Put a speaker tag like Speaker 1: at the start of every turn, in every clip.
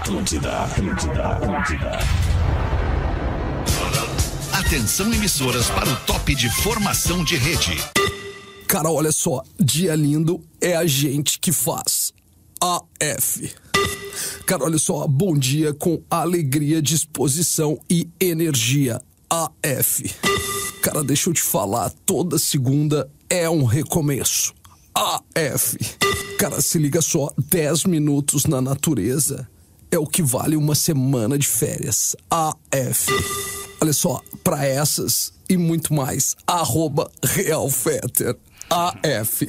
Speaker 1: Atlântida.
Speaker 2: Atenção, emissoras, para o top de formação de rede.
Speaker 3: Cara, olha só, dia lindo é a gente que faz. AF. Cara, olha só, bom dia com alegria, disposição e energia. AF. Cara, deixa eu te falar, toda segunda é um recomeço. AF. Cara, se liga só, 10 minutos na natureza é o que vale uma semana de férias. AF. Olha só, pra essas e muito mais, @RealFetter. AF.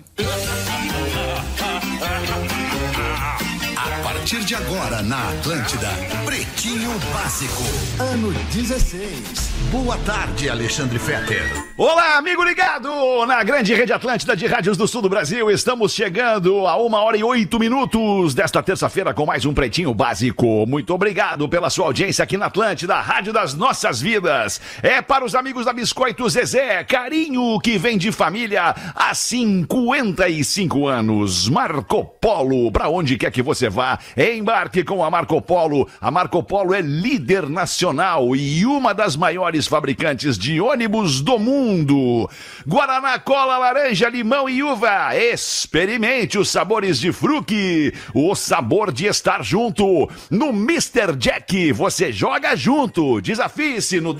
Speaker 2: A partir de agora na Atlântida, Pretinho Básico, ano 16. Boa tarde, Alexandre Fetter.
Speaker 1: Olá, amigo ligado na grande rede Atlântida de rádios do sul do Brasil. Estamos chegando a 1h08 desta terça-feira com mais um Pretinho Básico. Muito obrigado pela sua audiência aqui na Atlântida, a rádio das nossas vidas. É para os amigos da Biscoito Zezé, carinho que vem de família há 55 anos. Marco Polo, para onde quer que você vá, embarque com a Marco Polo. A Marco Polo é líder nacional e uma das maiores fabricantes de ônibus do mundo. Guaraná, cola, laranja, limão e uva. Experimente os sabores de fruque. O sabor de estar junto. No Mr. Jack, você joga junto. Desafie-se no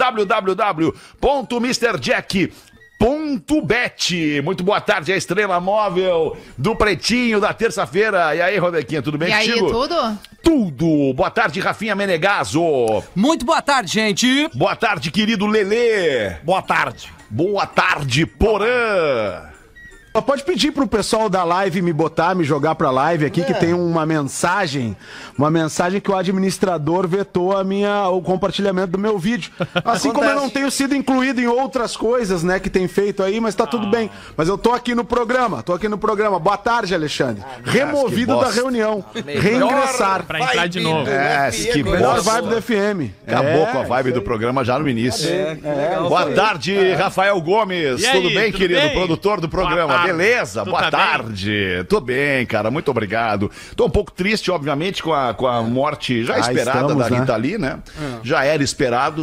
Speaker 1: www.mrjack.bet. Muito boa tarde, a estrela móvel do Pretinho da terça-feira. E aí, Rodequinha, tudo bem contigo?
Speaker 4: E aí, tudo?
Speaker 1: Tudo. Boa tarde, Rafinha Menegaso.
Speaker 3: Muito boa tarde, gente.
Speaker 1: Boa tarde, querido Lelê.
Speaker 5: Boa tarde.
Speaker 1: Boa tarde, Porã.
Speaker 5: Pode pedir pro pessoal da live me jogar pra live aqui, que tem uma mensagem que o administrador vetou o compartilhamento do meu vídeo. Assim como eu não tenho sido incluído em outras coisas, né, que tem feito aí, mas tá tudo bem. Mas eu tô aqui no programa. Boa tarde, Alexandre. Removido da reunião. Reingressar.
Speaker 6: Pra entrar de novo.
Speaker 1: Que
Speaker 5: melhor
Speaker 1: bosta.
Speaker 5: vibe do FM.
Speaker 1: Acabou com a vibe do programa já no início. Boa tarde, Rafael Gomes.
Speaker 6: E aí,
Speaker 1: tudo bem,
Speaker 6: tudo
Speaker 1: querido?
Speaker 6: bem?
Speaker 1: Produtor do programa. Beleza?
Speaker 6: Tu
Speaker 1: Boa
Speaker 6: tá
Speaker 1: tarde. Tô bem, cara. Muito obrigado. Tô um pouco triste, obviamente, com a morte já esperada da Rita Lee, né? Já era esperado,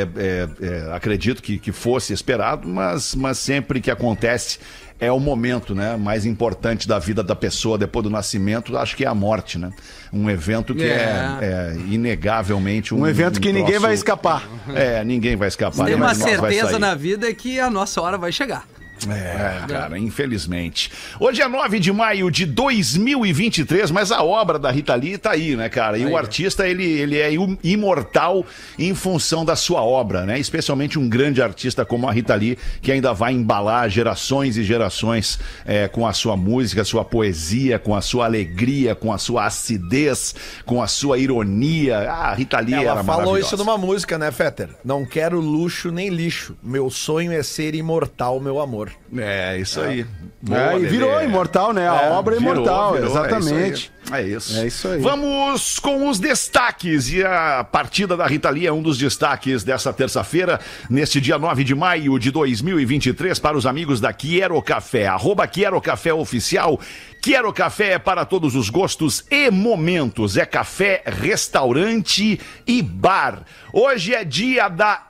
Speaker 1: acredito que fosse esperado, mas sempre que acontece é o momento, né, mais importante da vida da pessoa depois do nascimento, acho que é a morte, né? Um evento que é inegavelmente
Speaker 5: um evento que ninguém vai escapar.
Speaker 1: Ninguém vai escapar.
Speaker 3: Tem uma certeza na vida que a nossa hora vai chegar.
Speaker 1: Cara, infelizmente. Hoje é 9 de maio de 2023, mas a obra da Rita Lee tá aí, né, cara? E o artista, ele é imortal em função da sua obra, né? Especialmente um grande artista como a Rita Lee, que ainda vai embalar gerações e gerações com a sua música, sua poesia, com a sua alegria, com a sua acidez, com a sua ironia. A Rita Lee era maravilhosa.
Speaker 7: Ela falou isso numa música, né, Fetter? Não quero luxo nem lixo. Meu sonho é ser imortal, meu amor.
Speaker 1: É, isso aí.
Speaker 5: E virou imortal, né? A obra é imortal, exatamente.
Speaker 1: É isso.
Speaker 5: É isso aí.
Speaker 1: Vamos com os destaques. E a partida da Rita Lee é um dos destaques dessa terça-feira, neste dia 9 de maio de 2023, para os amigos da Quero Café. @Quero Café Oficial. Quero Café é para todos os gostos e momentos. É café, restaurante e bar. Hoje é dia da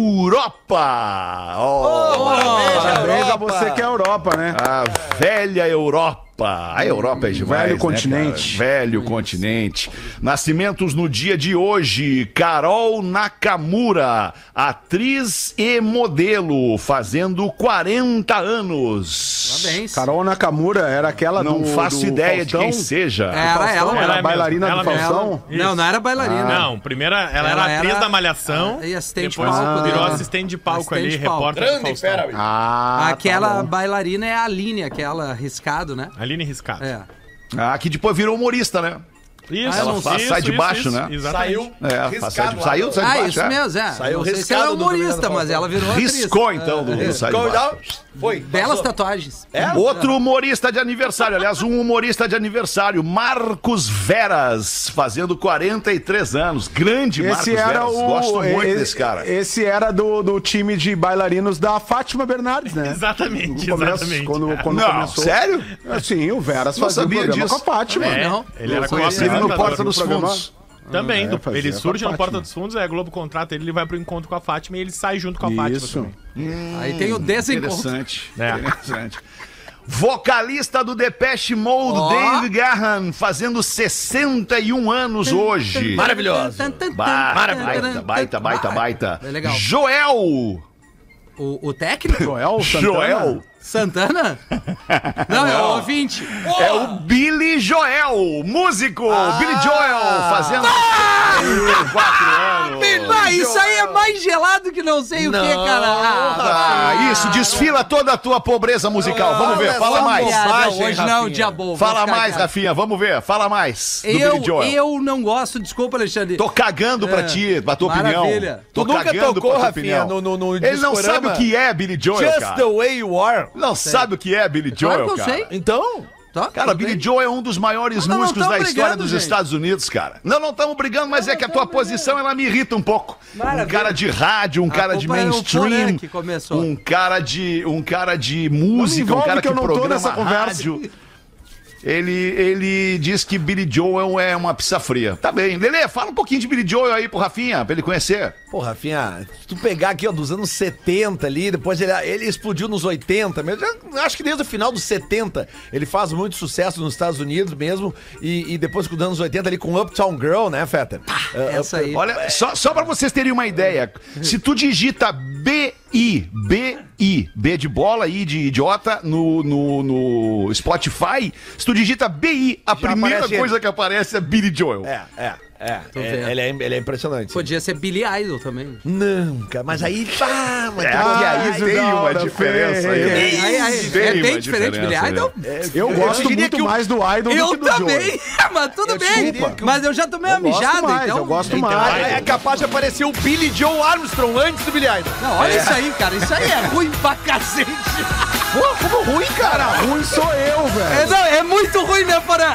Speaker 1: Europa.
Speaker 5: Parabéns a você que é a Europa, né?
Speaker 1: A velha Europa. A Europa é demais,
Speaker 5: Velho
Speaker 1: né,
Speaker 5: continente.
Speaker 1: cara? Velho continente. Nascimentos no dia de hoje. Carol Nakamura, atriz e modelo, fazendo 40 anos.
Speaker 3: Parabéns.
Speaker 5: Carol Nakamura era aquela
Speaker 1: Não faço ideia
Speaker 5: Faustão?
Speaker 1: de quem seja.
Speaker 3: Era ela.
Speaker 5: Era a bailarina
Speaker 6: ela
Speaker 5: do Faustão?
Speaker 6: mesmo.
Speaker 3: Não, não era bailarina.
Speaker 6: Não, primeiro ela era atriz da Malhação,
Speaker 3: E assistente de
Speaker 6: depois
Speaker 3: palco.
Speaker 6: virou
Speaker 3: né?
Speaker 6: assistente de palco
Speaker 3: Assistente
Speaker 6: ali,
Speaker 3: de palco.
Speaker 6: repórter do Faustão.
Speaker 3: Aquela
Speaker 5: tá bom.
Speaker 3: bailarina é a Aline, aquela riscado, né?
Speaker 6: Aline Riscado.
Speaker 3: É.
Speaker 1: Que depois virou humorista, né?
Speaker 6: Isso,
Speaker 1: Ela sai de baixo, né?
Speaker 6: Exatamente.
Speaker 1: Saiu de baixo.
Speaker 3: Isso mesmo, é.
Speaker 7: Saiu
Speaker 3: Não sei se
Speaker 7: riscado
Speaker 3: ela é
Speaker 7: do
Speaker 3: humorista,
Speaker 7: Domingo
Speaker 3: mas
Speaker 7: da
Speaker 3: ela virou atriz.
Speaker 1: Riscou, então, do Sai de Baixo.
Speaker 7: Foi.
Speaker 3: Belas tatuagens.
Speaker 1: Outro humorista de aniversário, aliás, um humorista de aniversário, Marcos Veras, fazendo 43 anos. Grande Marcos Veras, gosto muito desse cara.
Speaker 5: Esse era do time de bailarinos da Fátima Bernardes, né?
Speaker 6: Exatamente,
Speaker 5: No começo,
Speaker 6: exatamente.
Speaker 5: Quando
Speaker 1: Não,
Speaker 5: começou.
Speaker 1: sério?
Speaker 5: Sim, o Veras
Speaker 1: Não
Speaker 5: fazia o
Speaker 1: sabia
Speaker 5: programa
Speaker 1: disso.
Speaker 5: com a Fátima.
Speaker 6: É,
Speaker 3: Não.
Speaker 6: ele era
Speaker 1: Conhecido no
Speaker 6: co-apresentador.
Speaker 1: Porta dos Fundos.
Speaker 6: Também. Ele
Speaker 5: com a
Speaker 6: surge no
Speaker 5: Fátima.
Speaker 6: Porta dos Fundos, aí a Globo contrata ele vai pro encontro com a Fátima e ele sai junto com a Fátima
Speaker 5: Isso.
Speaker 6: também.
Speaker 4: Aí tem o desencontro.
Speaker 1: Interessante.
Speaker 6: É.
Speaker 1: Interessante. Vocalista do Depeche Mode, Dave Gahan, fazendo 61 anos hoje.
Speaker 7: Maravilhoso.
Speaker 1: Baita.
Speaker 4: É legal.
Speaker 1: Joel.
Speaker 4: O técnico?
Speaker 5: Joel Santana?
Speaker 1: Joel.
Speaker 4: Santana? Não, é o ouvinte.
Speaker 1: É o Billy Joel, músico. Billy Joel, fazendo 4 anos.
Speaker 4: Ah, isso aí é mais gelado que não sei o que, cara.
Speaker 1: Ah, isso, desfila toda a tua pobreza musical. Vamos ver, fala mais.
Speaker 4: Hoje não é um dia bom.
Speaker 1: Fala mais, Rafinha, vamos ver. Fala mais do Billy Joel.
Speaker 4: Eu não gosto, desculpa, Alexandre.
Speaker 1: Tô cagando pra ti, pra tua
Speaker 4: Maravilha.
Speaker 1: opinião. Tô
Speaker 7: Tu nunca
Speaker 1: cagando
Speaker 7: tocou,
Speaker 1: pra tua
Speaker 7: Rafinha,
Speaker 1: opinião.
Speaker 7: no
Speaker 1: Ele não
Speaker 7: discorama?
Speaker 1: sabe o que é Billy Joel,
Speaker 7: Just
Speaker 1: cara.
Speaker 7: the way you are.
Speaker 1: Não sabe o que é Billy Joel,
Speaker 4: Claro que eu
Speaker 1: cara.
Speaker 4: sei.
Speaker 7: Então...
Speaker 4: Tá,
Speaker 1: Cara,
Speaker 4: tudo
Speaker 1: Billy
Speaker 4: bem.
Speaker 1: Joel é um dos maiores
Speaker 4: Não, não
Speaker 1: músicos
Speaker 4: tamo
Speaker 1: da história
Speaker 4: brigando,
Speaker 1: dos
Speaker 4: gente.
Speaker 1: Estados Unidos, cara. Não estamos brigando, mas é que a tua posição, ela me irrita um pouco.
Speaker 4: Maravilha.
Speaker 1: Um cara de rádio, um cara de
Speaker 4: culpa é o
Speaker 1: mainstream,
Speaker 4: Porã que começou.
Speaker 1: um cara de música, um
Speaker 5: envolve
Speaker 1: cara
Speaker 5: que
Speaker 1: que
Speaker 5: eu não tô
Speaker 1: programa
Speaker 5: nessa conversa.
Speaker 1: rádio. Ele diz que Billy Joel é uma pizza fria. Tá bem. Lelê, fala um pouquinho de Billy Joel aí pro Rafinha, pra ele conhecer.
Speaker 7: Pô, Rafinha, se tu pegar aqui, ó, dos anos 70 ali, depois ele explodiu nos 80 mesmo. Eu acho que desde o final dos 70 ele faz muito sucesso nos Estados Unidos mesmo. E depois dos anos 80 ali com Uptown Girl, né, Fetter?
Speaker 4: Essa aí.
Speaker 1: Olha, só pra vocês terem uma ideia, se tu digita B B de bola, I de idiota, no Spotify, se tu digita BI, a primeira
Speaker 7: aparece
Speaker 1: coisa que aparece é Billy Joel.
Speaker 4: vendo.
Speaker 7: Ele é impressionante.
Speaker 4: Podia ser Billy Idol também.
Speaker 7: Não, cara, mas aí pá, mas
Speaker 1: Aí tem uma diferença aí.
Speaker 4: É bem diferente, Billy Idol.
Speaker 5: Eu gosto
Speaker 7: diria
Speaker 5: muito
Speaker 7: que
Speaker 5: mais do Idol do
Speaker 4: Eu
Speaker 5: que do
Speaker 4: também,
Speaker 5: Joel.
Speaker 4: mas tudo bem.
Speaker 7: diria que
Speaker 4: Mas eu já tomei uma
Speaker 5: gosto
Speaker 4: mijada,
Speaker 5: mais,
Speaker 4: então.
Speaker 5: eu gosto
Speaker 4: então,
Speaker 5: mais.
Speaker 7: é capaz de aparecer o Billy Joe Armstrong antes do Billy Idol.
Speaker 4: Não, olha isso aí, cara. Isso aí é ruim pra cacete.
Speaker 7: Pô, como ruim, cara.
Speaker 5: Ruim sou eu, velho.
Speaker 4: É muito ruim, né, Porã?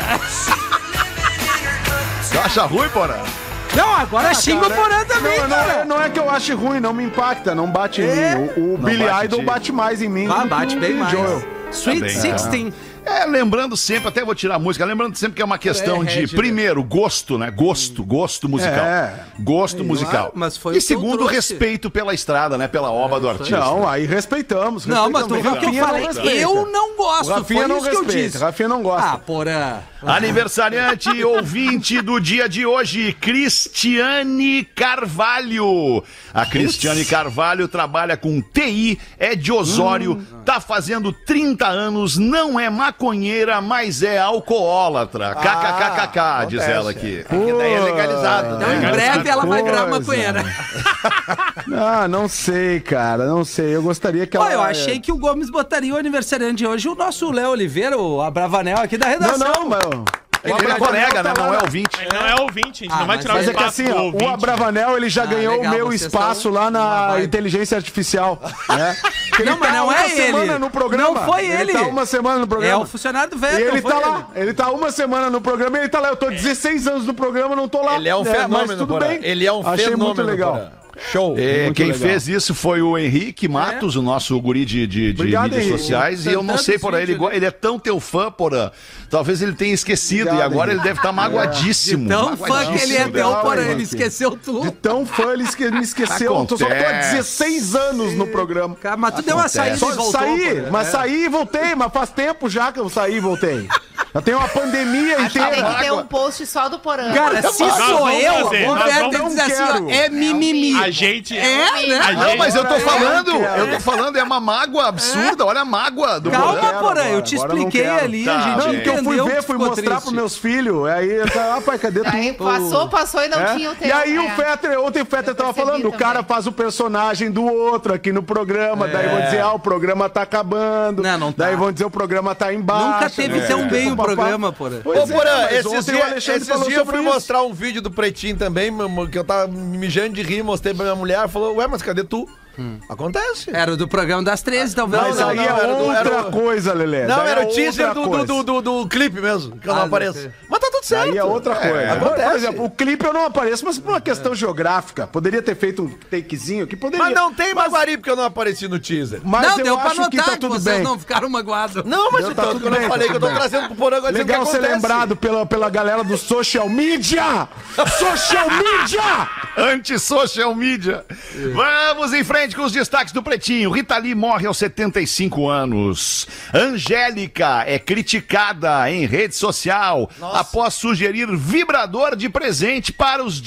Speaker 1: Você acha ruim, porra?
Speaker 4: Não, agora xinga o Porã também, cara.
Speaker 5: Não é que eu ache ruim, não me impacta, não bate em mim. O Billy
Speaker 1: bate em
Speaker 5: Idol
Speaker 1: ti.
Speaker 5: bate mais em mim
Speaker 4: Ah,
Speaker 5: do que
Speaker 4: bate
Speaker 5: o
Speaker 4: bem
Speaker 5: Billy
Speaker 4: mais.
Speaker 5: Joel.
Speaker 4: Sweet
Speaker 1: Tá bem,
Speaker 4: 16.
Speaker 1: Lembrando sempre, até vou tirar a música, lembrando sempre que é uma questão de,
Speaker 4: Red,
Speaker 1: primeiro, gosto, né? Gosto musical. Gosto musical.
Speaker 4: mas foi
Speaker 1: E
Speaker 4: o que eu
Speaker 1: segundo,
Speaker 4: trouxe.
Speaker 1: respeito pela estrada, né? Pela obra do artista.
Speaker 5: Não, aí respeitamos.
Speaker 4: Não, mas tu viu o que eu
Speaker 5: Rafinha não
Speaker 4: falei?
Speaker 5: respeita.
Speaker 4: Eu não
Speaker 5: O
Speaker 4: gosto.
Speaker 5: Rafinha
Speaker 4: Foi
Speaker 5: não
Speaker 4: isso que eu
Speaker 5: respeita.
Speaker 4: disse.
Speaker 5: Rafinha não gosta.
Speaker 4: Ah, Porã.
Speaker 1: Aniversariante e ouvinte do dia de hoje, Cristiane Carvalho. A Cristiane Carvalho trabalha com TI, é de Osório, tá fazendo 30 anos, não é maconheira, mas é alcoólatra. KKKKK, diz ela aqui.
Speaker 7: Porque daí é legalizado,
Speaker 4: Então,
Speaker 7: né?
Speaker 4: em breve ela vai virar
Speaker 5: coisa.
Speaker 4: maconheira.
Speaker 5: Ah, não sei, cara, não sei. Eu gostaria que ela...
Speaker 4: Ó, eu achei que o Gomes botaria o aniversariante de hoje, o nosso Léo Oliveira, o Abravanel aqui da redação.
Speaker 5: Não, mas...
Speaker 1: Ele é colega, né? Não é ouvinte.
Speaker 6: Ele não é ouvinte, a gente
Speaker 4: Ah,
Speaker 6: não vai
Speaker 4: mas
Speaker 6: tirar
Speaker 5: Mas
Speaker 6: o
Speaker 5: é que
Speaker 6: espaço
Speaker 5: assim,
Speaker 6: do
Speaker 5: ó,
Speaker 6: ouvinte.
Speaker 5: o Abravanel, ele já ganhou
Speaker 4: legal,
Speaker 5: o meu
Speaker 4: vocês
Speaker 5: espaço
Speaker 4: são
Speaker 5: lá
Speaker 4: uma
Speaker 5: na
Speaker 4: vibe.
Speaker 5: inteligência artificial, né?
Speaker 4: Não, mas não
Speaker 5: uma
Speaker 4: é
Speaker 5: semana
Speaker 4: ele.
Speaker 5: no programa.
Speaker 4: Não foi ele.
Speaker 5: Ele tá uma semana no
Speaker 4: É
Speaker 5: programa.
Speaker 4: o funcionário do
Speaker 5: E
Speaker 4: velho.
Speaker 5: ele
Speaker 4: não foi
Speaker 5: tá lá, ele tá uma semana no programa e ele tá lá. Eu tô 16 anos no programa, não tô lá.
Speaker 7: Ele é um fenômeno,
Speaker 5: mas tudo
Speaker 7: Porã.
Speaker 5: bem.
Speaker 7: Ele é um
Speaker 5: Achei
Speaker 7: fenômeno,
Speaker 5: muito legal.
Speaker 7: Porã. Show.
Speaker 5: Muito
Speaker 1: Quem
Speaker 5: legal.
Speaker 1: fez isso foi o Henrique Matos, o nosso guri de
Speaker 5: Obrigado,
Speaker 1: mídias
Speaker 5: Henrique.
Speaker 1: sociais. E eu não
Speaker 4: Tantos
Speaker 1: sei, porra,
Speaker 4: vídeos, né?
Speaker 1: ele é tão teu fã, porra. Talvez ele tenha esquecido.
Speaker 5: Obrigado,
Speaker 1: e agora
Speaker 5: Henrique.
Speaker 1: ele deve estar magoadíssimo.
Speaker 4: Tão fã que ele é
Speaker 5: Magoadíssimo.
Speaker 4: teu, porém, ele
Speaker 5: Henrique.
Speaker 4: esqueceu
Speaker 5: De
Speaker 4: tudo.
Speaker 5: tão fã, ele me esqueceu. Eu só tô há
Speaker 1: Acontece.
Speaker 5: 16 anos no programa.
Speaker 4: Cara, mas tu deu uma saída e
Speaker 5: Só
Speaker 4: voltou.
Speaker 5: saí,
Speaker 4: porém.
Speaker 5: mas saí e voltei, mas faz tempo já que eu saí e voltei. Já tem uma pandemia
Speaker 8: Acho que tem
Speaker 5: inteira.
Speaker 8: que ter um post só do Porã.
Speaker 4: Cara, se
Speaker 6: Nós
Speaker 4: sou
Speaker 6: vamos
Speaker 4: eu,
Speaker 6: fazer,
Speaker 4: o
Speaker 6: nós
Speaker 4: Werther
Speaker 6: vamos-
Speaker 4: diz assim, ó,
Speaker 5: quero.
Speaker 4: é mimimi.
Speaker 6: A gente...
Speaker 4: É, né?
Speaker 6: A
Speaker 1: Não,
Speaker 6: gente...
Speaker 1: mas eu tô falando,
Speaker 5: quero.
Speaker 1: eu tô falando, é uma mágoa absurda. Olha a mágoa do
Speaker 4: Calma,
Speaker 1: Porã.
Speaker 5: quero
Speaker 4: Porã, eu
Speaker 5: agora,
Speaker 4: te
Speaker 5: agora eu não
Speaker 4: expliquei
Speaker 5: quero.
Speaker 4: ali,
Speaker 1: Tá,
Speaker 4: a gente
Speaker 1: bem.
Speaker 5: Não, porque eu fui
Speaker 4: entendeu
Speaker 5: ver,
Speaker 4: que
Speaker 5: fui
Speaker 4: ficou
Speaker 5: mostrar
Speaker 4: triste.
Speaker 5: pros meus filhos. Aí eu falei, pai, cadê tu?
Speaker 8: Aí passou e não
Speaker 5: É?
Speaker 8: tinha o teu.
Speaker 5: E aí o
Speaker 8: É.
Speaker 5: Fetter, ontem o Fetter tava
Speaker 8: percebi
Speaker 5: falando, o cara
Speaker 8: também.
Speaker 5: faz o personagem do outro aqui no programa, daí vão dizer, o programa tá acabando.
Speaker 4: Não tá.
Speaker 5: Daí vão dizer, o programa tá embaixo.
Speaker 4: Nunca teve tão bem o
Speaker 5: Papá.
Speaker 4: programa, Porã.
Speaker 5: Pois
Speaker 7: Ô,
Speaker 5: é,
Speaker 7: Porã,
Speaker 5: mas
Speaker 7: esses
Speaker 5: ontem o Alexandre
Speaker 7: dias
Speaker 5: falou
Speaker 7: eu
Speaker 5: sobre
Speaker 7: fui
Speaker 5: isso.
Speaker 7: mostrar um vídeo do Pretinho também, que eu tava me mijando de rir, mostrei pra minha mulher, falou, ué, mas cadê tu? Acontece.
Speaker 4: Era o do programa das 13, talvez.
Speaker 5: Mas aí
Speaker 7: não,
Speaker 5: é
Speaker 7: era
Speaker 5: outra coisa, Lelê.
Speaker 7: Não,
Speaker 5: Daí
Speaker 7: era
Speaker 5: é
Speaker 7: o teaser
Speaker 5: outra coisa.
Speaker 7: do clipe mesmo, que eu não apareço.
Speaker 4: ok.
Speaker 7: Mas tá tudo certo.
Speaker 5: Aí é outra coisa.
Speaker 7: acontece.
Speaker 5: Por exemplo, o clipe eu não apareço, mas por uma questão geográfica. Poderia ter feito um takezinho que poderia.
Speaker 7: Mas não tem Maguari porque eu não apareci no teaser.
Speaker 5: Mas
Speaker 4: Não,
Speaker 5: eu
Speaker 4: deu pra
Speaker 5: acho
Speaker 4: notar
Speaker 5: que tá
Speaker 4: que
Speaker 5: tudo
Speaker 4: vocês
Speaker 5: bem.
Speaker 4: não ficaram magoados.
Speaker 7: Não, mas
Speaker 5: Tá
Speaker 7: então,
Speaker 5: tudo
Speaker 7: que eu não
Speaker 5: bem,
Speaker 7: falei
Speaker 5: tá
Speaker 7: que eu tô
Speaker 5: tudo bem.
Speaker 7: trazendo pro Porã agora dizendo que
Speaker 5: Legal ser
Speaker 7: acontece.
Speaker 5: lembrado pela galera do social media! Social media!
Speaker 1: Anti-social media. Vamos em frente com os destaques do Pretinho. Rita Lee morre aos 75 anos. Angélica é criticada em rede social após sugerir vibrador de presente para o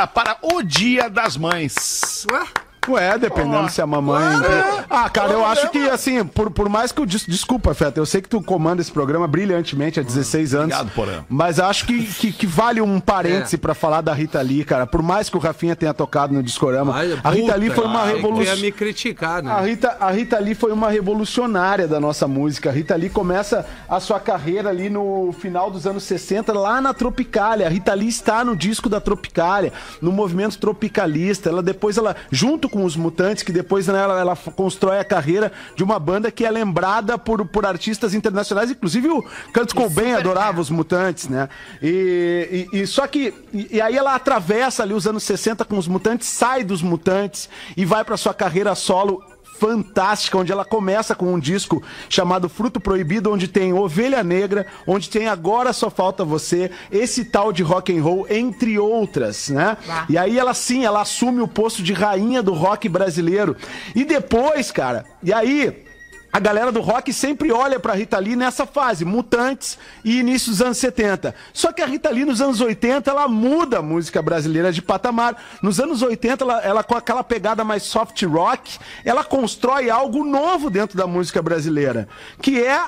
Speaker 1: Dia das Mães.
Speaker 5: Ué, dependendo se a mamãe... cara, eu acho que, assim, por mais que eu... Desculpa, Feta, eu sei que tu comanda esse programa brilhantemente há 16 anos.
Speaker 1: Obrigado, Porã.
Speaker 5: Mas acho que vale um parêntese pra falar da Rita Lee, cara. Por mais que o Rafinha tenha tocado no Discorama, a Rita Lee foi uma revolução.
Speaker 4: Ia me criticar, né?
Speaker 5: A Rita Lee foi uma revolucionária da nossa música. A Rita Lee começa a sua carreira ali no final dos anos 60, lá na Tropicália. A Rita Lee está no disco da Tropicália, no movimento tropicalista. Depois, junto com os Mutantes, que depois, né, ela constrói a carreira de uma banda que é lembrada por artistas internacionais, inclusive o Kurt Cobain adorava os Mutantes, né? Só que aí ela atravessa ali os anos 60 com os Mutantes, sai dos Mutantes e vai para sua carreira solo fantástica, onde ela começa com um disco chamado Fruto Proibido, onde tem Ovelha Negra, onde tem Agora Só Falta Você, esse tal de rock and roll, entre outras, né? E aí ela assume o posto de rainha do rock brasileiro. E depois, cara, a galera do rock sempre olha pra Rita Lee nessa fase, Mutantes e início dos anos 70. Só que a Rita Lee nos anos 80, ela muda a música brasileira de patamar. Nos anos 80, ela com aquela pegada mais soft rock, ela constrói algo novo dentro da música brasileira, que é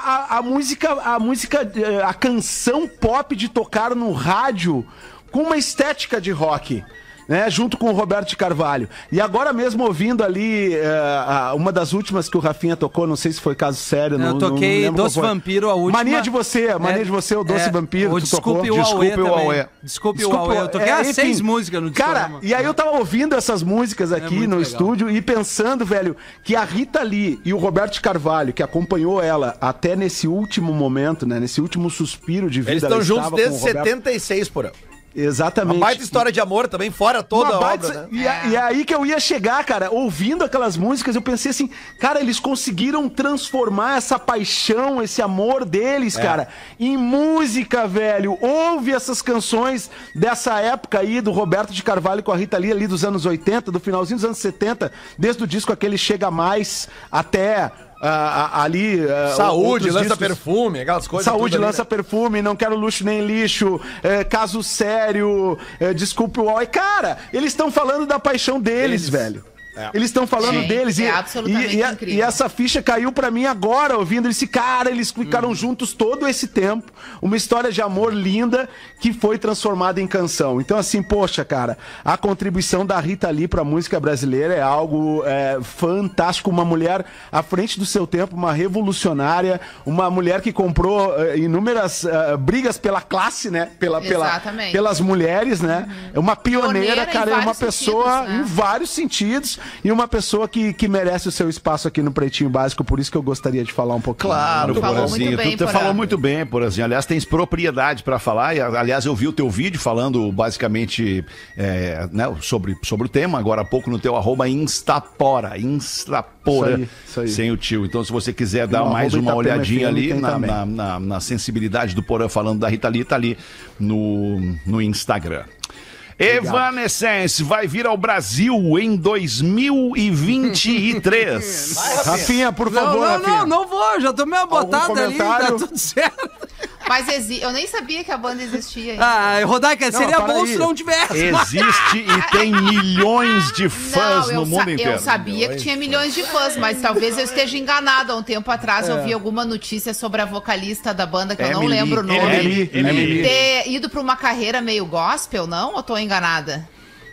Speaker 5: a canção pop de tocar no rádio com uma estética de rock. Né, junto com o Roberto de Carvalho. E agora mesmo ouvindo ali uma das últimas que o Rafinha tocou, não sei se foi caso sério.
Speaker 4: Eu toquei Doce Vampiro, a última.
Speaker 5: Mania de você, o Doce Vampiro, tu tocou.
Speaker 4: Desculpe o Auê. Desculpe o Auê. Eu toquei as 6 músicas no Discorama.
Speaker 5: Cara, e aí eu tava ouvindo essas músicas aqui no estúdio e pensando, velho, que a Rita Lee e o Roberto de Carvalho, que acompanhou ela até nesse último momento, né, nesse último suspiro de vida.
Speaker 7: Eles estão juntos desde 76, Porã.
Speaker 5: Exatamente.
Speaker 7: Uma baita história de amor também, fora toda a obra, né?
Speaker 5: E aí que eu ia chegar, cara, ouvindo aquelas músicas, eu pensei assim, cara, eles conseguiram transformar essa paixão, esse amor deles, cara, em música, velho. Ouve essas canções dessa época aí do Roberto de Carvalho com a Rita Lee ali dos anos 80, do finalzinho dos anos 70, desde o disco aquele Chega Mais até...
Speaker 7: Saúde, Lança Perfume, aquelas coisas.
Speaker 5: Saúde, Lança Perfume, Não Quero Luxo Nem Lixo, Caso Sério, Desculpe o Oi. Cara, eles estão falando da paixão deles, velho. Eles estão falando deles.
Speaker 8: Absolutamente incrível.
Speaker 5: E essa ficha caiu pra mim agora, ouvindo esse cara. Eles ficaram juntos todo esse tempo. Uma história de amor linda que foi transformada em canção. Então, assim, poxa, cara, a contribuição da Rita Lee pra música brasileira é algo fantástico. Uma mulher à frente do seu tempo, uma revolucionária, uma mulher que comprou inúmeras brigas pela classe, né? Pelas mulheres, né? É uma pioneira, cara, é uma pessoa em vários sentidos. E uma pessoa que merece o seu espaço aqui no Pretinho Básico, por isso que eu gostaria de falar um pouquinho.
Speaker 1: Claro,
Speaker 8: Porazinho.
Speaker 1: Tu falou muito bem, Porazinho. Aliás, tens propriedade pra falar. E, aliás, eu vi o teu vídeo falando basicamente né, sobre o tema, agora há pouco no teu @Instapora. Instapora.
Speaker 5: Isso aí.
Speaker 1: Sem o tio. Então, se você quiser dar mais uma olhadinha ali na sensibilidade do Porã falando da Rita Lee, tá ali no Instagram. Evanescence vai vir ao Brasil em 2023.
Speaker 5: Rafinha, por favor,
Speaker 4: Não vou, já tomei uma botada ali, tá tudo certo.
Speaker 8: Mas eu nem sabia que a banda existia ainda.
Speaker 4: Rodaica, seria bom se não tivesse.
Speaker 1: Existe e tem milhões de fãs no mundo inteiro.
Speaker 8: Eu sabia que tinha milhões de fãs, mas talvez eu esteja enganado. Há um tempo atrás eu vi alguma notícia sobre a vocalista da banda, que eu não lembro o nome.
Speaker 1: Emily.
Speaker 8: Ter ido pra uma carreira meio gospel, não? Ou tô enganada?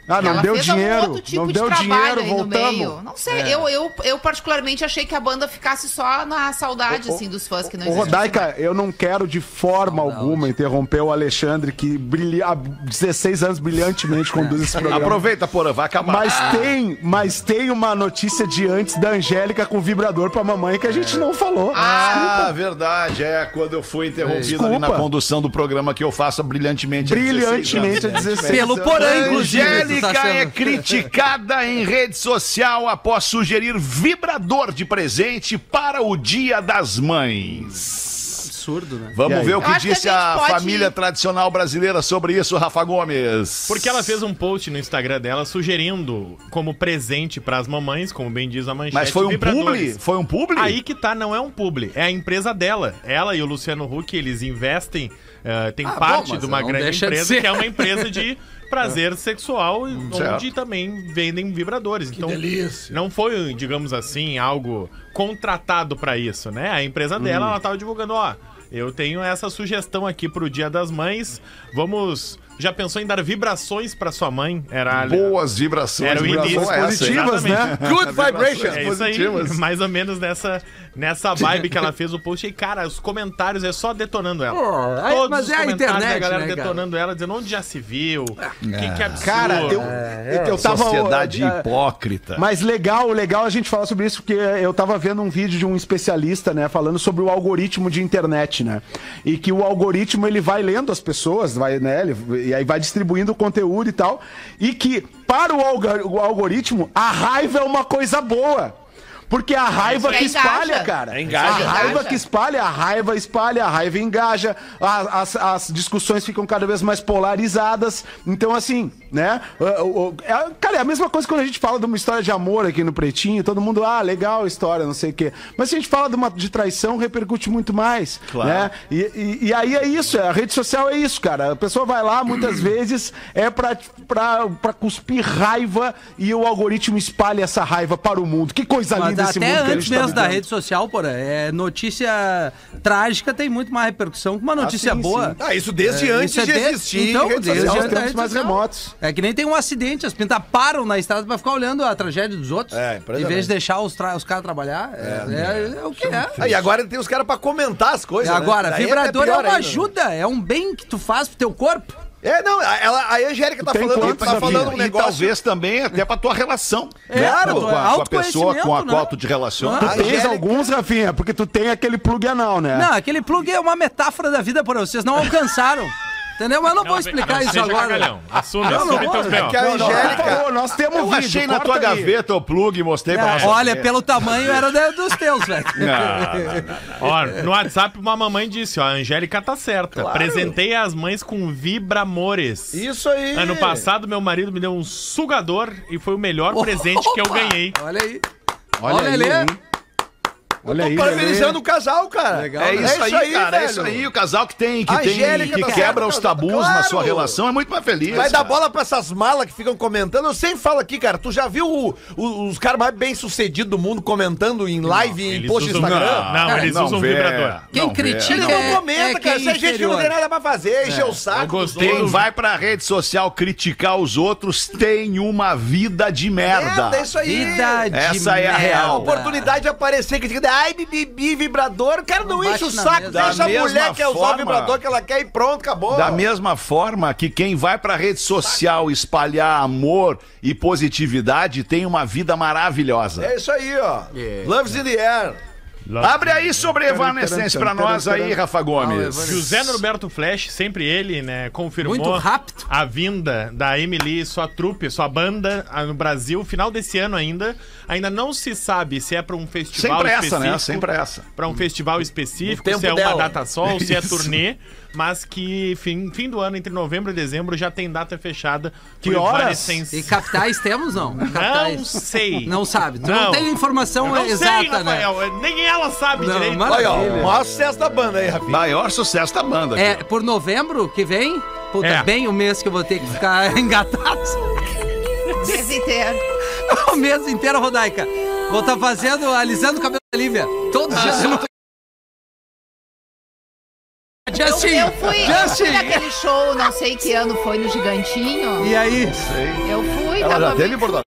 Speaker 5: Ah, não
Speaker 8: Ela
Speaker 5: deu
Speaker 8: fez
Speaker 5: dinheiro.
Speaker 8: algum outro tipo
Speaker 5: Não
Speaker 8: de
Speaker 5: deu
Speaker 8: trabalho
Speaker 5: dinheiro,
Speaker 8: aí no
Speaker 5: voltamos.
Speaker 8: meio. Não sei, eu particularmente achei que a banda ficasse só na saudade, assim, dos fãs que não
Speaker 5: Ô,
Speaker 8: existem.
Speaker 5: Rodaica, eu não quero de forma alguma interromper o Alexandre, que há 16 anos brilhantemente conduz esse programa.
Speaker 1: Aproveita, Porã, vai acabar.
Speaker 5: Mas tem uma notícia de antes da Angélica com vibrador pra mamãe que a gente não falou.
Speaker 1: Ah, verdade. É quando eu fui interrompido ali na
Speaker 5: Desculpa.
Speaker 1: condução do programa que eu faço brilhantemente. há 16
Speaker 5: Brilhantemente a
Speaker 1: anos.
Speaker 5: 16
Speaker 4: Pelo
Speaker 5: anos.
Speaker 4: Porã, inclusive. tu
Speaker 1: Angélica
Speaker 4: tá
Speaker 1: é
Speaker 4: sendo-
Speaker 1: criticada em rede social após sugerir vibrador de presente para o Dia das Mães.
Speaker 4: Absurdo, né?
Speaker 5: E
Speaker 1: Vamos
Speaker 5: aí?
Speaker 1: ver o
Speaker 8: Eu
Speaker 1: que
Speaker 8: acho que a
Speaker 1: disse
Speaker 8: gente
Speaker 1: a
Speaker 8: pode-
Speaker 1: família tradicional brasileira sobre isso, Rafa Gomes.
Speaker 6: Porque ela fez um post no Instagram dela sugerindo como presente pras mamães, como bem diz a manchete,
Speaker 1: Mas foi um
Speaker 6: vibradores.
Speaker 1: publi? Foi um publi?
Speaker 6: Aí que tá, não é um publi, é a empresa dela. Ela e o Luciano Huck, eles investem, tem parte
Speaker 4: mas
Speaker 6: de uma
Speaker 4: não
Speaker 6: grande
Speaker 4: deixa de
Speaker 6: empresa,
Speaker 4: ser.
Speaker 6: que é uma empresa de prazer sexual,
Speaker 1: Certo.
Speaker 6: onde também vendem vibradores. Então, não foi, digamos assim, algo contratado pra isso, né? A empresa dela, ela tava divulgando, ó, eu tenho essa sugestão aqui pro Dia das Mães, vamos... Já pensou em dar vibrações pra sua mãe? Era
Speaker 1: Boas vibrações.
Speaker 6: Era o
Speaker 1: vibrações
Speaker 6: início.
Speaker 5: positivas, né?
Speaker 6: Exatamente.
Speaker 7: Good vibrations.
Speaker 6: É isso aí,
Speaker 1: positivas.
Speaker 6: mais ou menos nessa vibe que ela fez o post. E, cara, os comentários é só detonando ela. Todos
Speaker 4: mas
Speaker 6: os
Speaker 4: é a
Speaker 6: comentários
Speaker 4: internet,
Speaker 6: da galera
Speaker 4: né, cara?
Speaker 6: detonando ela, dizendo onde já se viu, que absurdo.
Speaker 5: Cara, eu tava.
Speaker 1: Sociedade hipócrita.
Speaker 5: Mas legal a gente falar sobre isso, porque eu tava vendo um vídeo de um especialista, né, falando sobre o algoritmo de internet, né? E que o algoritmo, ele vai lendo as pessoas, vai, né, e aí vai distribuindo o conteúdo e tal, e que para o algoritmo, a raiva é uma coisa boa. Porque a raiva que
Speaker 8: engaja.
Speaker 5: espalha, cara.
Speaker 7: Engaja.
Speaker 5: A raiva
Speaker 8: Engaja.
Speaker 5: que espalha, a raiva engaja, as discussões ficam cada vez mais polarizadas. Então, assim, né? Cara, é a mesma coisa quando a gente fala de uma história de amor aqui no Pretinho, todo mundo, legal a história, não sei o quê. Mas se a gente fala de traição, repercute muito mais.
Speaker 1: Claro.
Speaker 5: Né? E aí é isso, a rede social é isso, cara. A pessoa vai lá, muitas vezes, pra cuspir raiva e o algoritmo espalha essa raiva para o mundo. Que coisa linda esse
Speaker 4: Até
Speaker 5: mundo que a
Speaker 4: antes
Speaker 5: gente tá
Speaker 4: mesmo da
Speaker 5: vivendo.
Speaker 4: rede social, porra, notícia trágica tem muito mais repercussão que uma notícia
Speaker 5: sim,
Speaker 4: boa.
Speaker 5: sim.
Speaker 7: Isso desde antes
Speaker 4: Isso é
Speaker 7: de
Speaker 4: desde-
Speaker 7: existir
Speaker 4: então,
Speaker 7: rede
Speaker 4: desde
Speaker 7: social.
Speaker 5: Aos
Speaker 4: antes da
Speaker 5: tempos
Speaker 4: rede
Speaker 5: mais
Speaker 4: social.
Speaker 5: remotos.
Speaker 4: É que nem tem um acidente, as pintas param na estrada pra ficar olhando a tragédia dos outros.
Speaker 7: É,
Speaker 4: em
Speaker 7: impressionante.
Speaker 4: vez de deixar os caras trabalhar. É o que é.
Speaker 7: E agora tem os caras pra comentar as coisas,
Speaker 4: Agora,
Speaker 7: né? Daí
Speaker 4: vibrador é
Speaker 7: pior
Speaker 4: uma
Speaker 7: ainda, né?
Speaker 4: ajuda, é um bem que tu faz pro teu corpo.
Speaker 7: Não, a Angélica tá
Speaker 5: Tem
Speaker 7: falando,
Speaker 5: quantos,
Speaker 7: tá falando um
Speaker 1: E
Speaker 7: negócio...
Speaker 1: talvez também até pra tua relação.
Speaker 7: Claro,
Speaker 1: com a pessoa
Speaker 4: autoconhecimento,
Speaker 1: com a
Speaker 4: né?
Speaker 1: qual tu te relaciona.
Speaker 5: Tu
Speaker 7: A
Speaker 5: tens
Speaker 7: Angélica-
Speaker 5: alguns, Rafinha, porque tu tem aquele plug anal, né?
Speaker 4: Não, aquele plug é uma metáfora da vida, porra, vocês não alcançaram. Entendeu? Mas eu não vou explicar isso
Speaker 6: seja
Speaker 4: agora.
Speaker 6: cagalhão. Assume
Speaker 4: Não,
Speaker 6: teu
Speaker 4: não,
Speaker 6: B.O.
Speaker 7: que a Angélica...
Speaker 5: Falou, nós temos
Speaker 1: Eu
Speaker 5: vídeo,
Speaker 1: achei na tua
Speaker 5: corta aí.
Speaker 1: gaveta o plug e mostrei pra
Speaker 4: É,
Speaker 1: você.
Speaker 4: olha, pelo tamanho era dos teus, velho.
Speaker 6: Ó, no WhatsApp uma mamãe disse, ó, a Angélica tá certa. Presentei as mães com vibramores.
Speaker 7: Isso aí.
Speaker 6: Ano passado meu marido me deu um sugador e foi o melhor presente que eu
Speaker 4: Opa!
Speaker 6: ganhei.
Speaker 4: Olha aí.
Speaker 5: Olha aí,
Speaker 4: Lelê.
Speaker 5: hein? Olha aí,
Speaker 7: Parabenizando o casal, cara.
Speaker 4: Legal,
Speaker 1: É
Speaker 4: né?
Speaker 1: isso aí, cara. É
Speaker 7: velho.
Speaker 1: isso aí. O casal que tem,
Speaker 7: A Angélica
Speaker 1: que
Speaker 7: tá
Speaker 1: quebra
Speaker 7: certa,
Speaker 1: os tabus
Speaker 7: claro.
Speaker 1: na sua relação é muito mais feliz.
Speaker 7: Vai dar
Speaker 1: cara.
Speaker 7: bola pra essas malas que ficam comentando. Eu sempre falo aqui, cara. Tu já viu os caras mais bem-sucedidos do mundo comentando em live e em
Speaker 6: Eles
Speaker 7: post no
Speaker 6: usam-
Speaker 7: Instagram?
Speaker 6: Não, eles usam
Speaker 1: vê.
Speaker 6: vibrador.
Speaker 4: Quem
Speaker 1: Não vê.
Speaker 4: critica
Speaker 7: Eles não comentam, cara.
Speaker 4: quem
Speaker 7: Se a gente que não
Speaker 4: inferior.
Speaker 7: tem nada pra fazer, encher o saco.
Speaker 6: Eu gostei.
Speaker 1: Quem vai pra rede social criticar os outros tem uma vida de merda.
Speaker 7: É isso aí.
Speaker 4: Vida de
Speaker 1: Essa é a
Speaker 7: A
Speaker 1: real.
Speaker 7: oportunidade de aparecer, que diga, ai, bibi, vibrador. Cara, não
Speaker 4: Bate
Speaker 7: enche o
Speaker 4: na
Speaker 7: saco.
Speaker 4: mesa.
Speaker 7: Deixa
Speaker 1: Da
Speaker 7: a mulher
Speaker 1: mesma
Speaker 7: que quer usar o
Speaker 1: forma-
Speaker 7: vibrador que ela quer e pronto, acabou.
Speaker 1: Da mesma forma que quem vai pra rede social espalhar amor e positividade tem uma vida maravilhosa.
Speaker 7: É isso aí, ó. Love's in the air.
Speaker 1: Abre aí sobre Evanescence pra nós aí, Rafa Gomes.
Speaker 6: José Norberto Flash, sempre ele, né, confirmou
Speaker 4: Muito rápido.
Speaker 6: a vinda da Emily e sua trupe, sua banda no Brasil, final desse ano ainda. Ainda não se sabe se é pra um festival
Speaker 1: Sem pressa,
Speaker 6: específico.
Speaker 1: né? Sem pressa.
Speaker 6: Pra um festival específico,
Speaker 7: tempo
Speaker 6: se é uma
Speaker 7: dela.
Speaker 6: data só ou se é
Speaker 1: Isso.
Speaker 6: turnê, mas que fim do ano, entre novembro e dezembro, já tem data fechada.
Speaker 5: Que
Speaker 6: pro
Speaker 5: horas?
Speaker 6: Evanescence.
Speaker 4: E capitais temos, não?
Speaker 6: Não
Speaker 4: Capitais.
Speaker 6: sei.
Speaker 4: Não sabe. Tu não tem informação
Speaker 6: Eu não
Speaker 4: exata,
Speaker 6: sei,
Speaker 4: né?
Speaker 6: Rafael. Nem ela sabe
Speaker 4: Não,
Speaker 6: direito.
Speaker 4: mas-
Speaker 7: Olha, ó,
Speaker 4: Maravilha.
Speaker 7: o maior sucesso da banda aí, Rafinha.
Speaker 1: Maior sucesso da banda.
Speaker 4: É,
Speaker 1: cara.
Speaker 4: por novembro que vem, puta,
Speaker 6: É.
Speaker 4: bem o mês que eu vou ter que ficar engatado.
Speaker 8: Mês inteiro.
Speaker 4: O mês inteiro, Rodaica. Vou estar fazendo, alisando o cabelo da Lívia. Todos os dias. Justin!
Speaker 8: Eu fui naquele show, não sei que ano foi, no Gigantinho.
Speaker 4: E aí?
Speaker 8: Eu fui,
Speaker 1: Ela já
Speaker 8: tava
Speaker 1: teve
Speaker 8: bem...
Speaker 1: em Porto Alegre.